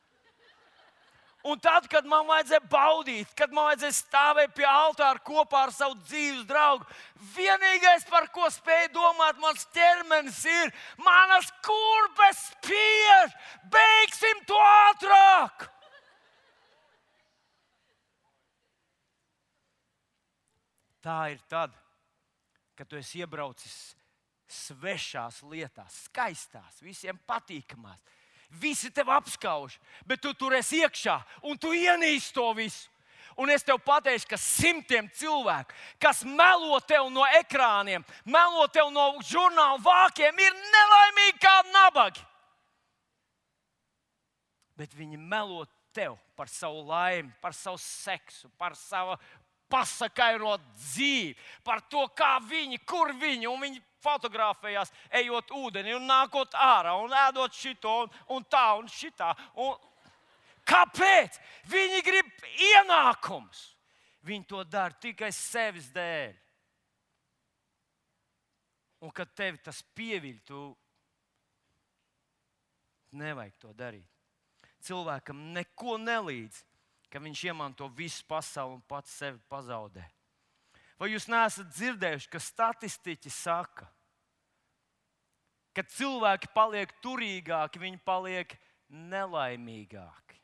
Un tad, kad man vajadzēja baudīt, kad man vajadzēja stāvēt pie altāra kopā ar savu dzīves draugu, vienīgais, par ko spēju domāt, mans ķermenis ir, manas kurpes spiež, beigsim to ātrāk! Tā ir tad, kad tu esi iebraucis svešās lietās, skaistās, visiem patīkamās. Visi tev apskauž, bet tu tur esi iekšā un tu ienīsti to visu. Un es tev pateikšu, ka simtiem cilvēku, kas melo tev no ekrāniem, melo tev no žurnāla vākiem, ir nelaimīgi kā nabagi. Bet viņi melo tev par savu laimi, par savu seksu, par savu pasakairo dzīvi, par to, kā viņi, kur viņi, un viņi fotografējās, ejot ūdeni un nākot ārā un ēdot šito un, un tā un šitā. Un kāpēc? Viņi grib ienākumus. Viņi to dara tikai sevis dēļ. Un kad tevi tas pieviļ, tu nevajag to darīt. Cilvēkam neko nelīdz, ka viņš iemanto visu pasauli un pats sevi pazaudē. Vai jūs neesat dzirdējuši, ka statistiķi saka, ka cilvēki paliek turīgāki, viņi paliek nelaimīgāki?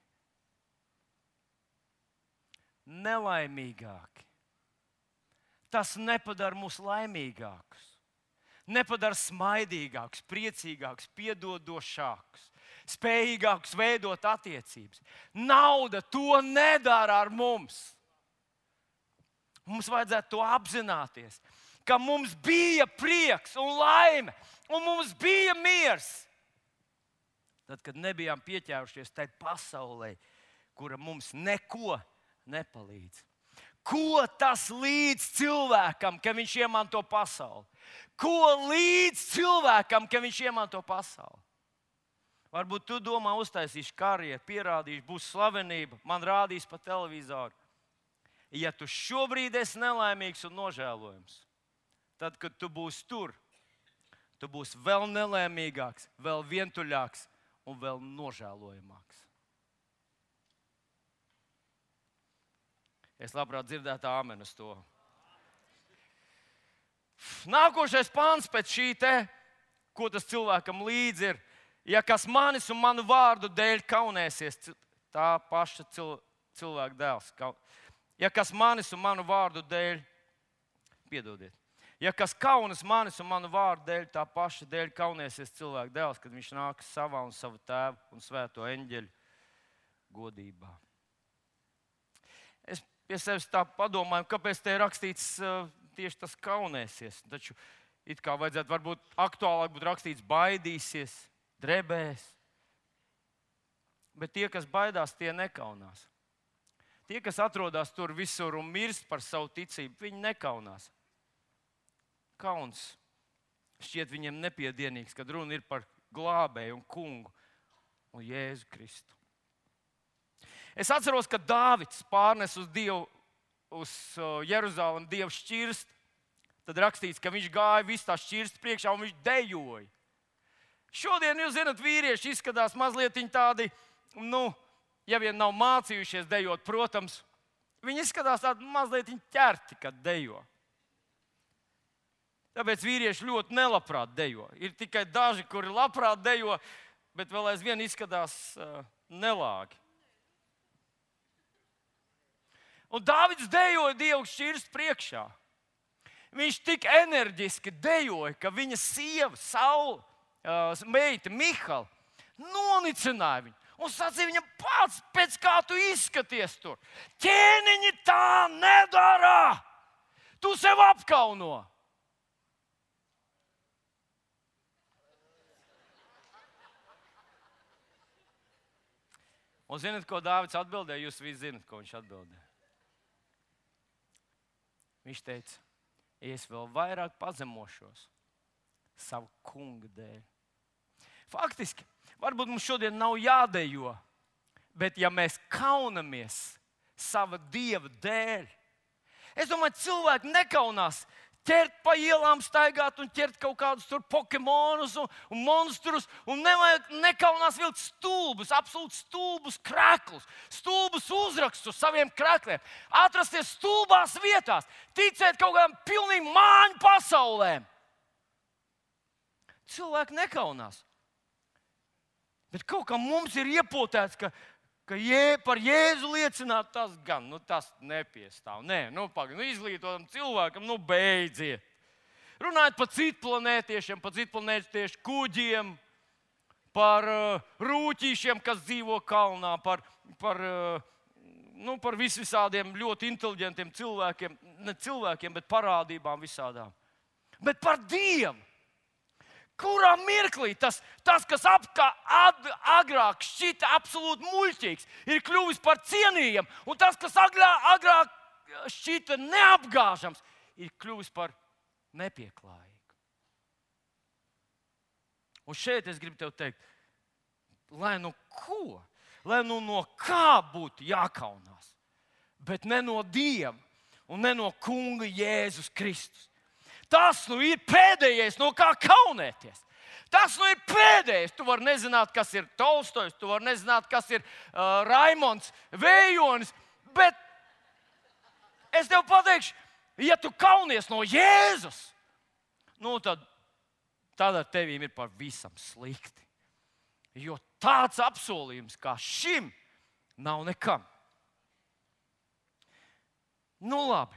Nelaimīgāki. Tas nepadara mūs laimīgākus, nepadara smaidīgākus, priecīgākus, piedodošākus, spējīgākus veidot attiecības. Nauda to nedara ar mums. Mums vajadzētu to apzināties, ka mums bija prieks un laime, un mums bija miers. Tad, kad nebijām pieķērušies tai pasaulē, kura mums neko nepalīdz. Ko tas līdz cilvēkam, ka viņš iemanto pasauli? Ko līdz cilvēkam, ka viņš iemanto pasauli? Varbūt tu domā, uztaisīšu karjeru, pierādīšu, būs slavenība, man rādīs pa televizoru. Ja tu šobrīd esi nelaimīgs un nožēlojams, tad, kad tu būsi tur, tu būsi vēl nelaimīgāks, vēl vientuļāks un vēl nožēlojamāks. Es labprāt dzirdētu āmeni uz to. Nākošais pāns pēc šī te, ko tas cilvēkam līdzi ir. Ja kas manis un manu vārdu dēļ kaunēsies, tā paša cilvēka dēls. Ja kas manis un manu vārdu dēļ, piedodiet, ja kas kaunas manis un manu vārdu dēļ, tā paša dēļ kaunēsies cilvēka dēls, kad viņš nāks savā un savu tēvu un svēto eņģeļu godībā. Es pie sevis tā padomāju, kāpēc te ir rakstīts uh, tieši tas kaunēsies. Taču it kā vajadzētu varbūt aktuālāk būt rakstīts baidīsies, drebēs. Bet tie, kas baidās, tie nekaunās. Tie, kas atrodas tur visur un mirst par savu ticību, viņi nekaunās. Kauns šķiet viņiem nepiedienīgs, kad runa ir par glābēju un kungu un Jēzu Kristu. Es atceros, ka Dāvids pārnes uz Dievu, uz Jeruzalemi Dievu šķirsti. Tad rakstīts, ka viņš gāja visu tā šķirsti priekšā un viņš dejoja. Šodien, jūs zināt, vīrieši izskatās mazliet tādi, nu, ja vien nav mācījušies dejot, protams, viņi izskatās tādi mazliet ķerti, kad dejo. Tāpēc vīrieši ļoti nelabprāt dejo. Ir tikai daži, kuri labprāt dejo, bet vēl aizvien izskatās uh, nelāgi. Un Dāvids dejoja Dievu šķirsti priekšā. Viņš tik enerģiski dejoja, ka viņa sieva, Saula, uh, meita Mihala, nonicināja viņu. Un sacīja viņam, pats, pēc kā tu izskaties tur. Ķēniņi tā nedara. Tu sev apkauno. Un zināt, ko Dāvids atbildēja? Jūs visi zināt, ko viņš atbildēja. Viņš teica, es vēl vairāk pazemošos savu kunga dēļ. Faktiski, varbūt mums šodien nav jādejo, bet ja mēs kaunamies sava Dieva dēļ, es domāju, cilvēki nekaunās ķert pa ielām, staigāt un ķert kaut kādus tur pokemonus un, un monstrus. Un nevajag nekaunās vilkt stulbus, absolūti stulbus kreklus, stulbus uzrakstus uz saviem krekliem. Atrasties stulbās vietās, ticēt kaut kādām pilnīgi māņu pasaulēm. Cilvēki nekaunās. Bet kaut kā mums ir iepotēts, ka ka jē, par Jēzu liecināt, tas gan, nu tas nepiestāv. Nē, nu pagaid, nu izglītotam cilvēkam, nu beidziet. Runājot par citplanētiešiem, par citplanētiešu kuģiem, par uh, rūķīšiem, kas dzīvo kalnā, par, par, uh, nu, par vis visādiem ļoti inteliģentiem cilvēkiem, ne cilvēkiem, bet parādībām visādām. Bet par Dievu. Kurā mirklī tas, tas kas apkā ad, agrāk šķita absolūti muļķīgs, ir kļuvis par cienījam, un tas, kas agrā, agrāk šķita neapgāžams, ir kļuvis par nepieklājīgu. Un šeit es gribu tev teikt, lai nu ko, lai nu no kā būtu jākaunās, bet ne no Dieva un ne no Kunga Jēzus Kristus. Tas nu ir pēdējais, no kā kaunēties. Tas nu ir pēdējais. Tu vari nezināt, kas ir Tolstojs, tu vari nezināt, kas ir uh, Raimonds Vējonis, bet es tev pateikšu, ja tu kaunies no Jēzus, nu tad, tad ar tevīm ir par visam slikti. Jo tāds apsolījums kā šim nav nekam. Nu labi.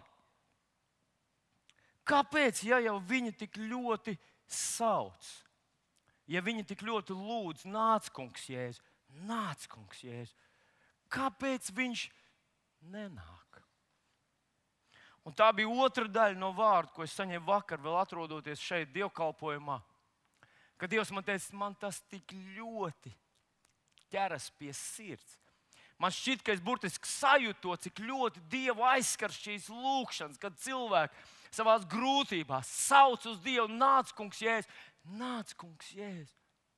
Kāpēc, ja jau viņi tik ļoti sauc? Ja viņi tik ļoti lūdz, nāc, kungs Jēzu, nāc, kungs Jēzu. Kāpēc viņš nenāk? Un tā bija otra daļa no vārda, ko es saņēmu vakar, vēl atrodoties šeit dievkalpojumā. Kad Dievs man teica, man tas tik ļoti ķeras pie sirds. Man šķiet, ka es burtiski sajūtu to, cik ļoti Dievu aizskar šīs lūkšanas, kad cilvēki savās grūtībās sauc uz Dievu, nāc, kungs Jēzus, nāc, kungs Jēzus.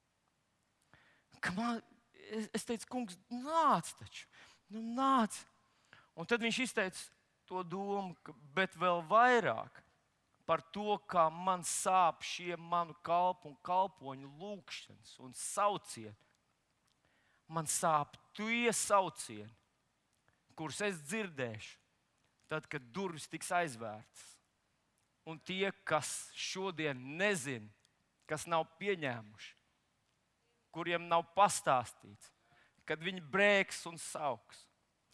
Man, es teicu, kungs, nāc taču, nu nāc. Un tad viņš izteica to domu, bet vēl vairāk par to, kā man sāp šie manu kalpu un kalpoņu lūkšanas un saucieni. Man sāp tie saucieni, kurus es dzirdēšu, tad, kad durvis tiks aizvērtas. Un tie, kas šodien nezin, kas nav pieņēmuši, kuriem nav pastāstīts, kad viņi brēks un sauks.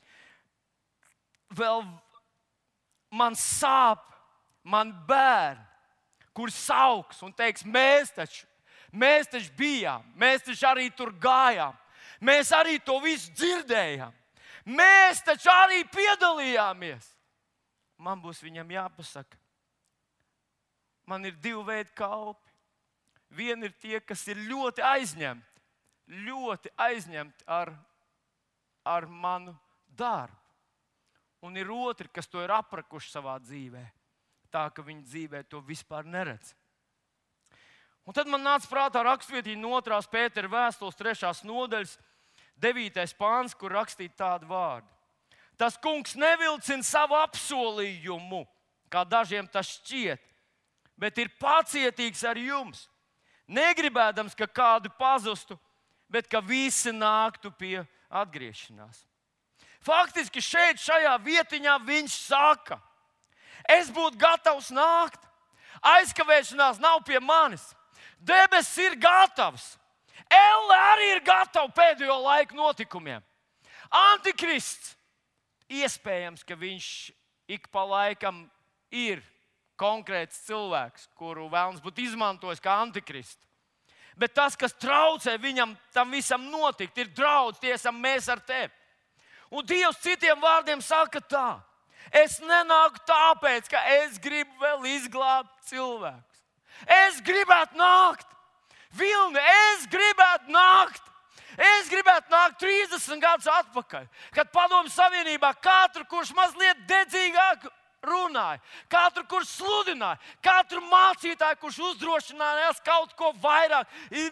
Vēl man sāp, man bērni, kur sauks un teiks, mēs taču, mēs taču bijām, mēs taču arī tur gājām. Mēs arī to visu dzirdējām. Mēs taču arī piedalījāmies. Man būs viņam jāpasaka. Man ir divi veidi kalpi. Viena ir tie, kas ir ļoti aizņemti. Ļoti aizņemti ar, ar manu darbu. Un ir otri, kas to ir aprakuši savā dzīvē. Tā, ka viņi dzīvē to vispār neredz. Un tad man nāca prātā rakstvietiņa no otrās Pētera vēstules trešās nodaļas, devītais pāns, kur rakstīta tādu vārdu. Tas kungs nevilcina savu apsolījumu, kā dažiem tas šķiet, bet ir pacietīgs ar jums, negribēdams, ka kādu pazustu, bet ka visi nāktu pie atgriešanās. Faktiski šeit, šajā vietiņā viņš saka, es būtu gatavs nākt, aizkavēšanās nav pie manis, debesis ir gatavs. Elle arī ir gatava pēdējo laiku notikumiem. Antikrists, iespējams, ka viņš ik pa laikam ir konkrēts cilvēks, kuru vēlams būtu izmantojis kā antikristu. Bet tas, kas traucē viņam tam visam notikt, ir draudz, tie esam mēs ar tevi. Un Dievs citiem vārdiem saka tā, es nenāku tāpēc, ka es gribu vēl izglābt cilvēkus. Es gribētu nākt. Vilni, es gribētu nākt. Es gribētu nākt trīsdesmit gadus atpakaļ, kad Padomju Savienībā katru, kurš mazliet dedzīgāk runāja, katru, kurš sludināja, katru mācītāju, kurš uzdrošinājās kaut ko vairāk,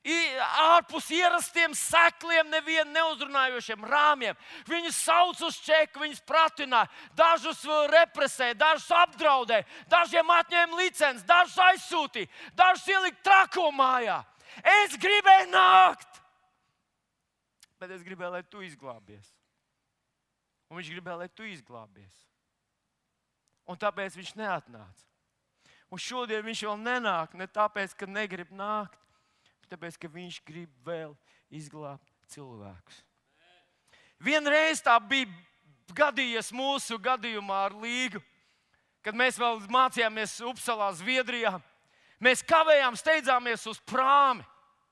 ārpus ierastiem sekliem, nevienu neuzrunājošiem rāmjiem. Viņus sauc uz čeku, viņus pratināja, dažus represēja, dažus apdraudēja, dažiem atņēma licences, dažus aizsūtīja, dažus ielika trakumājā. Es gribēju nākt, bet es gribēju, lai tu izglābies. Un viņš gribēja, lai tu izglābies. Un tāpēc viņš neatnāca. Un šodien viņš vēl nenāk, ne tāpēc, ka negrib nākt, tāpēc, ka viņš grib vēl izglābt cilvēkus. Vienreiz tā bija gadījies mūsu gadījumā ar Līgu, kad mēs vēl mācījāmies Upsalā, Zviedrijā. Mēs kavējām, steidzāmies uz prāmi.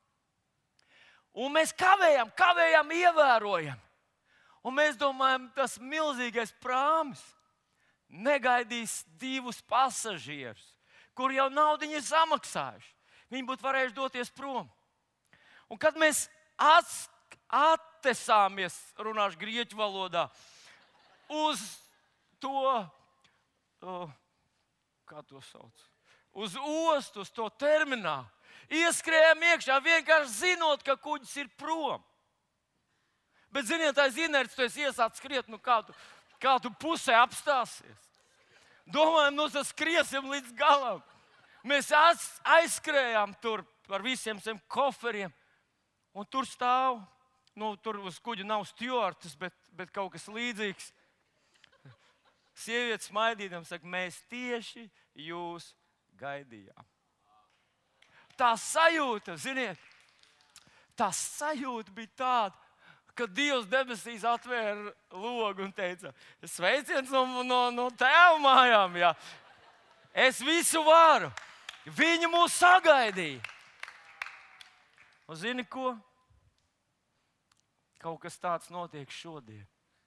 Un mēs kavējām, kavējām, ievērojam. Un mēs domājam, tas milzīgais prāmis negaidīs divus pasažierus, kur jau naudiņu ir samaksājuši. Viņi būtu varējuši doties prom. Un kad mēs attesāmies, runāšu grieķu valodā, uz to, o, kā to sauc, uz ostu, uz to terminālu, ieskrējām iekšā, vienkārši zinot, ka kuģis ir prom. Bet, ziniet, aiz inerces tu esi iesācis skriet, nu kā tu, kā tu pusē apstāsies. Domājam, nu tas skriesim līdz galam. Mēs aizskrējām tur ar visiem saviem koferiem, un tur stāv, nu, tur uz kuģa nav stjuartes, bet, bet kaut kas līdzīgs. Sievietes smaidīdam saka, mēs tieši jūs gaidījām. Tā sajūta, ziniet, tā sajūta bija tāda, ka Dievs debesīs atvēra logu un teica, sveiciens no, no, no tēva mājām, jā. Es visu varu. Viņi mūs sagaidīja. Un zini ko? Kaut kas tāds notiek šodien.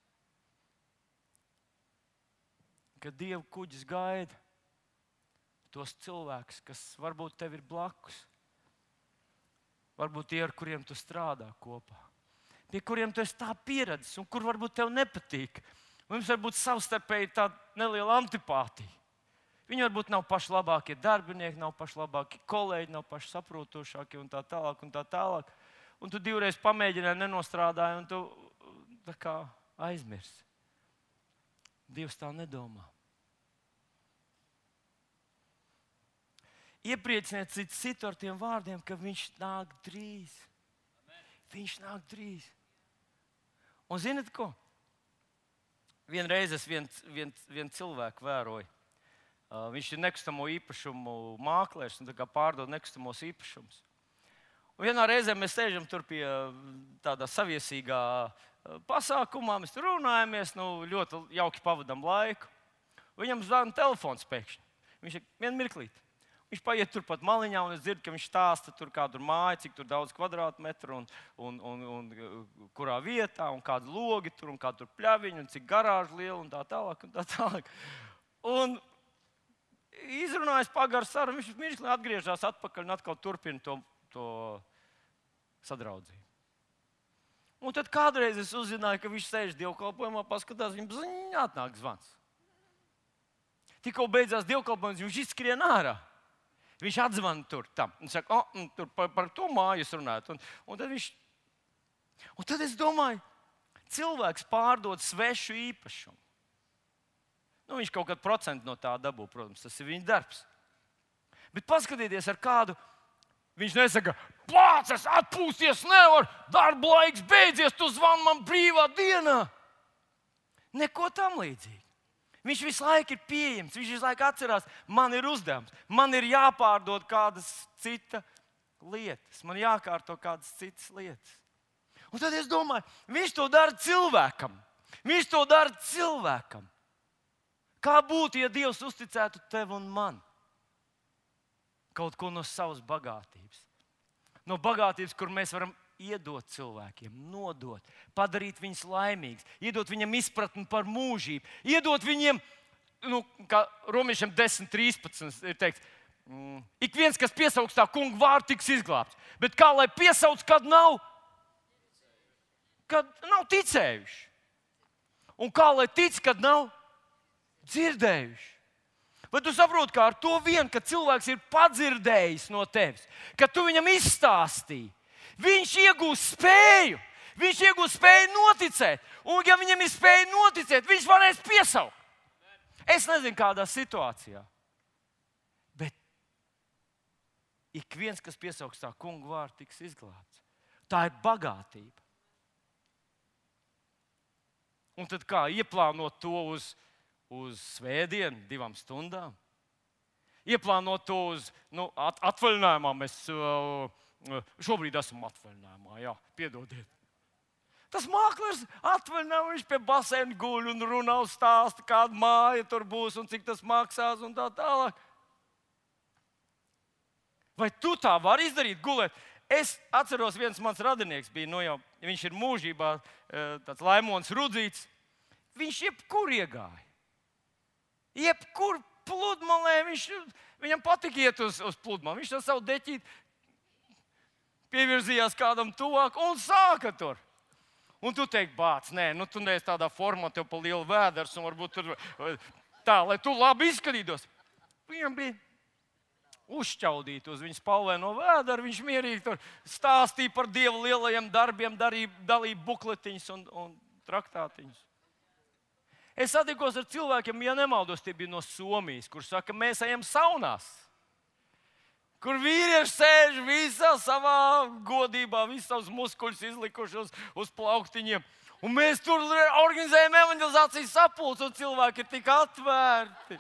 Kad Dieva kuģis gaida tos cilvēkus, kas varbūt tev ir blakus. Varbūt tie, ar kuriem tu strādā kopā. Pie kuriem tu esi tā pieredzis un kur varbūt tev nepatīk. Mums varbūt savstarpēji tāda neliela antipātija. Viņi varbūt nav paši labākie darbinieki, nav paši labākie kolēģi, nav paši saprotošākie un tā tālāk. Un, tā tālāk. Un tu divreiz pamēģināji, nenostrādāji un tu tā kā aizmirsti. Dievs tā nedomā. Ieprieciniet citu ar tiem vārdiem, ka viņš nāk drīz. Amen. Viņš nāk drīz. Un zinat ko? Vienreiz es vienu vien, vien cilvēku vēroju. Uh, viņš ir nekustamo īpašumu mākslinieks un pārdod nekustamos īpašumus. Un vienā reizē mēs sēžam tur pie tādā saviesīgā pasākumā, mēs tur runājamies, nu, ļoti jauki pavadām laiku. Viņam zvana telefons pēkšņi. Viņš ir vienu mirklīti. Viņš paiet turpat maliņā, un es dzirdu, ka viņš stāsta, tur kādu māju, cik tur daudz kvadrātmetru, un, un, un, un kurā vietā, un kādi logi tur, un kāda tur pļaviņa, un cik garāža liela, un tā tālāk. Un tā tālāk. Un izrunājot pagaru sarunu, viņš mirkli atgriežas atpakaļ un atkal turpina to, to sadraudzību. Un tad kādreiz es uzzināju, ka viņš sēž dievkalpojumā, paskatās, viņam ziņ, atnāk zvans. Tikko beidzās dievkalpojums, viņš izskrien ārā. Viņš atzvana tur tam. Un saka, oh, tur par, par to māju runāt. Un, un, tad viņš, un tad es domāju, cilvēks pārdod svešu īpašumu. Nu, viņš kaut kādu procentu no tā dabū, protams, tas ir viņa darbs. Bet paskatieties, ar kādu viņš nesaka, pācis, atpūsties nevar, darba laiks beidzies, tu zvani man brīvā dienā. Neko tam līdzīgi. Viņš visu laiku ir pieejams, viņš visu laiku atcerās, man ir uzdevums, man ir jāpārdod kādas citas lietas, man jākārto kādas citas lietas. Un tad es domāju, viņš to dara cilvēkam. Viņš to dara cilvēkam. Kā būtu, ja Dievs uzticētu tev un man kaut ko no savas bagātības? No bagātības, kur mēs varam iedot cilvēkiem, nodot, padarīt viņus laimīgus, iedot viņam izpratni par mūžību, iedot viņiem, nu, kā Romiešiem desmit trīspadsmit ir teikts, mm, ik viens, kas piesauks tā kunga vārdu, tiks izglābts. Bet kā lai piesauc, kad nav, kad nav ticējuši? Un kā lai tic, kad nav dzirdējuši? Bet tu saproti, ka ar to vien, ka cilvēks ir padzirdējis no tevis, ka tu viņam izstāstīji, viņš iegūs spēju, viņš iegūs spēju noticēt. Un, ja viņam ir spēja noticēt, viņš varēs piesaukt. Es nezinu, kādā situācijā, bet ik viens, kas piesauks tā kunga vārdu, tiks izglābts. Tā ir bagātība. Un tad kā ieplānot to uz, uz svētdienu, divām stundām? Ieplānot to uz nu, at, atvaļinājumā. Mēs uh, šobrīd esam atvaļinājumā, jā, piedodiet. Tas mākslinieks atvaļinājumā, viņš pie baseina guļ un runā uz stāstu, kāda māja tur būs un cik tas maksās un tā tālāk. Vai tu tā vari izdarīt, gulēt? Es atceros, viens mans radinieks bija, nu jau, viņš ir mūžībā tāds Laimons Rudzīts. Viņš jebkur iegāja. Jebkur pludmalē, viņš, viņam patika iet uz, uz pludmali. Viņš ar savu deķīti pievirzījās kādam tuvāk un sāka tur. Un tu teiksi, bāc, nē, nu tu neesi tādā formā, tev pa lielu vēders un varbūt tur tā, lai tu labi izskatītos. Viņam bija uzšķaudīt uz viņa spalvaino vēderu, viņš mierīgi tur stāstīja par Dieva lielajiem darbiem, darīja, dalīja bukletiņus un, un traktātiņus. Es satikos ar cilvēkiem, ja nemaldos, tie bija no Somijas, kur saka, mēs ejam saunās, kur vīrieši sēž visā savā godībā, visus savus muskuļus izlikuši uz, uz plauktiņiem. Un mēs tur organizējam evangelizācijas sapulces, un cilvēki ir tik atvērti.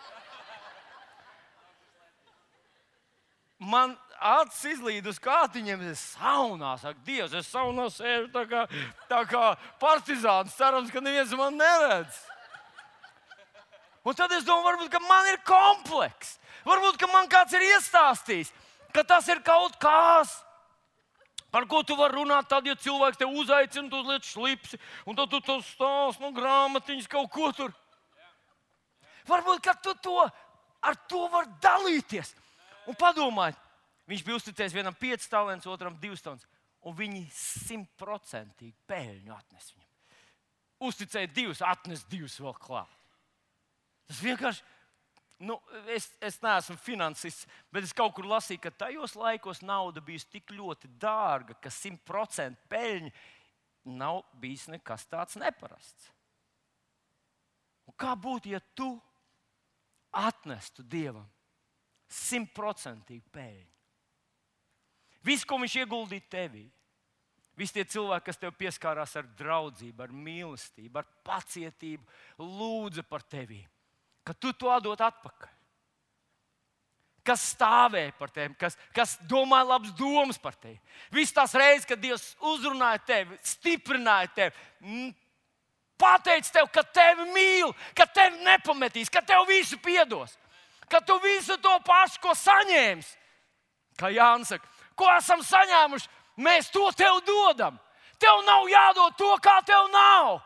Man acis izlīd uz kātiņiem, es saunā, saka, Dievs, es saunā sēžu tā kā, tā kā partizāns, cerams, ka neviens man neredz. Un tad es domāju, varbūt, ka man ir kompleks, varbūt, ka man kāds ir iestāstījis, ka tas ir kaut kas, par ko tu vari runāt tad, ja cilvēks te uzaicina, tu uzliec šlipsi, un tad tu to stāst no grāmatiņas kaut ko tur. Varbūt, ka tu to, ar to vari dalīties. Un padomājiet, viņš bija uzticējis vienam piecus talantus, otram divus talantus, un viņi simtprocentīgi peļņu atnes viņam. Uzticēja divus, atnes divus vēl klāt. Tas vienkārši, nu, es, es neesmu finansists, bet es kaut kur lasīju, ka tajos laikos nauda bijusi tik ļoti dārga, ka simt procenti peļņa nav bijis nekas tāds neparasts. Un kā būtu, ja tu atnestu Dievam simtprocentīgi peļņu? Viss, ko viņš ieguldīja tevī, visi tie cilvēki, kas tev pieskārās ar draudzību, ar mīlestību, ar pacietību, lūdza par tevi, ka tu to atdod atpakaļ. Kas stāvēja par tevi, kas, kas domāja labas domas par tevi. Visas tās reizes, kad Dievs uzrunāja tevi, stiprināja tevi, pateica tev, ka tevi mīl, ka tevi nepametīs, ka tev visu piedos, ka tu visu to pašu, ko saņēmis. Kā Jānis saka, ko esam saņēmuši, mēs to tev dodam. Tev nav jādod to, kā tev nav.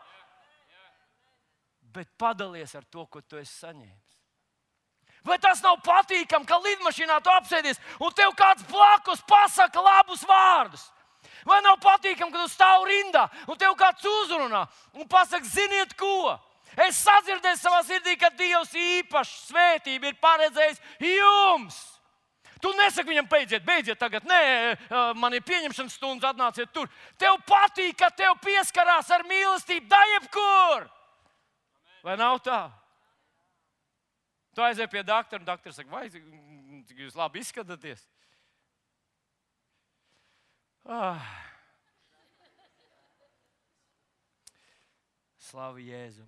Bet padalies ar to, ko tu esi saņēmis. Vai tas nav patīkami, ka lidmašīnā tu apsēdies un tev kāds blakus pasaka labus vārdus? Vai nav patīkami, ka tu stāv rindā un tev kāds uzrunā un pasaka, ziniet ko? Es sadzirdēju savā sirdī, ka Dievs īpaši svētību ir paredzējis jums. Tu nesaki viņam, beidziet, beidziet tagad, nē, man ir pieņemšanas stundas, atnāciet tur. Tev patīk, ka tev pieskarās ar mīlestību, da jebkur. Vai nav tā? Tu aizēji pie doktora, un doktors saka, vai cik jūs labi izskatāties? Ah. Slavu Jēzum.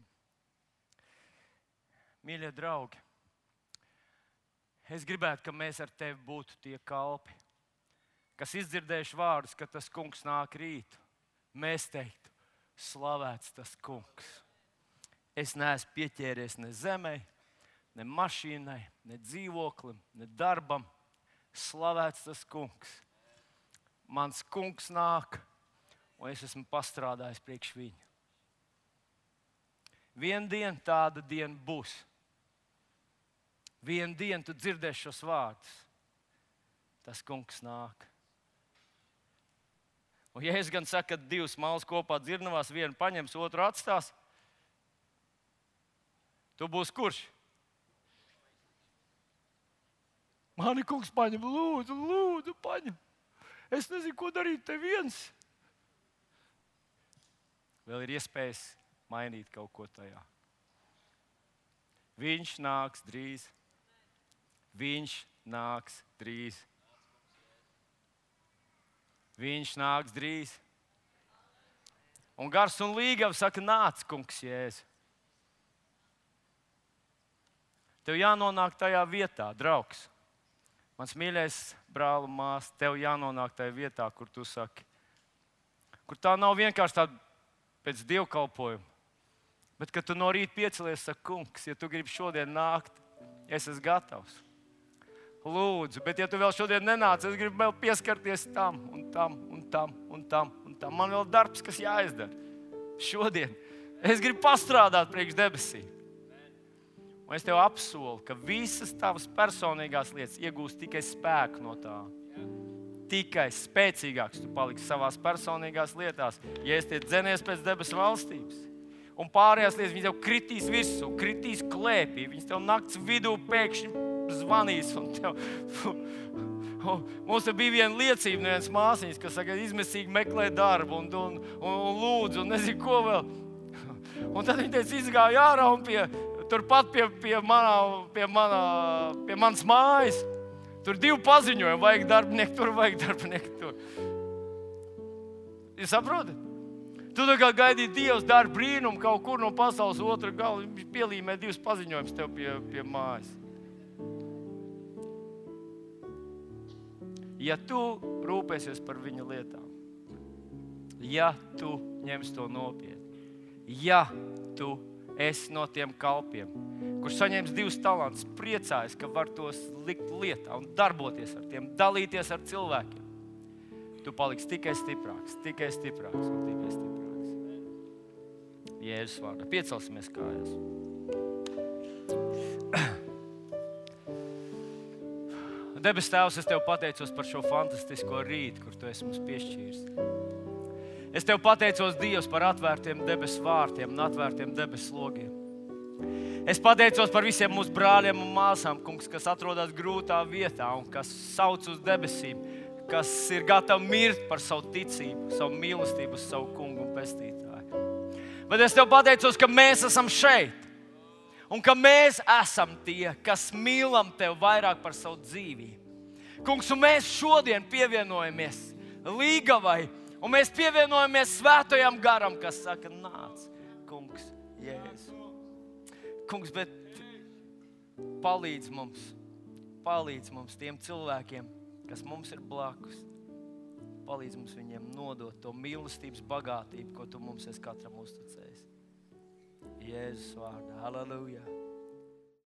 Mīļie draugi, es gribētu, ka mēs ar tevi būtu tie kalpi, kas izdzirdējuši vārdus, ka tas kungs nāk rīt. Mēs teiktu, slavēts tas kungs. Es neesmu pieķēries ne zemē, ne mašīnai, ne dzīvoklim, ne darbam. Slavēts tas kungs. Mans kungs nāk, un es esmu pastrādājis priekš viņu. Vienu dienu tāda diena būs. Vienu dienu tu dzirdēsi šos vārdus. Tas kungs nāk. Un ja es gan saku, ka divas malas kopā dzirnavās, vienu paņems, otru atstās, tu būsi kurš? Mani kungs paņem, lūdzu, lūdzu, paņem. Es nezinu, ko darīt te viens. Vēl ir iespējas mainīt kaut ko tajā. Viņš nāks drīz. Viņš nāks drīz. Viņš nāks drīz. Un gars un līgava saka, nāc, kungs Jēzu. Tev jānonāk tajā vietā, draugs. Mans mīļais brāl un māsa, tev jānonāk tajā vietā, kur tu saki. Kur tā nav vienkārši tāda pēc dievkalpojuma. Bet, kad tu no rīta piecelies, saka, kungs, ja tu gribi šodien nākt, es esmu gatavs. Lūdzu, bet ja tu vēl šodien nenāc, es gribu vēl pieskarties tam un tam un tam un tam un tam. Man vēl darbs, kas jāizdara. Šodien es gribu pastrādāt priekš debesīm. Un es tev apsolu, ka visas tavas personīgās lietas iegūs tikai spēku no tā. Tikai spēcīgāks tu paliksi savās personīgās lietās, ja es tie dzenies pēc debesu valstības. Un pārējās lietas, viņas tev kritīs virsū, kritīs klēpī, viņas tev nakts vidū pēkšņi zvanīs. Un tev... Mums te bija viena liecība, viens māsiņas, kas saka, izmisīgi meklē darbu un, un, un, un lūdzu, un nezinu, ko vēl. Un tad viņa teica, izgāja ārā un pie, turpat pie, pie, manā, pie, manā, pie manas mājas. Tur divi paziņojumi, vajag darbinieku tur, vajag darbinieku tur. Jūs saprotat? Tu tā kā gaidīji, Dievs dara brīnumu kaut kur no pasaules otra gala, viņš pielīmē divus paziņojumus tev pie, pie mājas. Ja tu rūpēsies par viņa lietām, ja tu ņemsi to nopietni, ja tu esi no tiem kalpiem, kurš saņems divus talantus, priecājas, ka var tos likt lietā un darboties ar tiem, dalīties ar cilvēkiem, tu paliksi tikai stiprāks, tikai stiprāks un tikai stiprāks. Jēzus vārdā. Piecelsimies kājās. Debes Tēvs, es Tev pateicos par šo fantastisko rītu, kur Tu esi mums piešķīris. Es Tev pateicos, Dievs, par atvērtiem debesu vārtiem un atvērtiem debesu logiem. Es pateicos par visiem mūsu brāļiem un māsām, kungs, kas atrodas grūtā vietā un kas sauc uz debesīm, kas ir gatavi mirt par savu ticību, savu mīlestību, savu kungu un pestītāju. Bet es Tev pateicos, ka mēs esam šeit. Un ka mēs esam tie, kas mīlam Tev vairāk par savu dzīvību. Kungs, un mēs šodien pievienojamies līgavai, un mēs pievienojamies svētajam garam, kas saka, nāc, kungs, Jēzu. Kungs, bet palīdz mums, palīdz mums tiem cilvēkiem, kas mums ir blakus. Palīdz mums viņiem nodot to mīlestības bagātību, ko Tu mums esi katram uzticējis. Jēzus vārdā. Halleluja.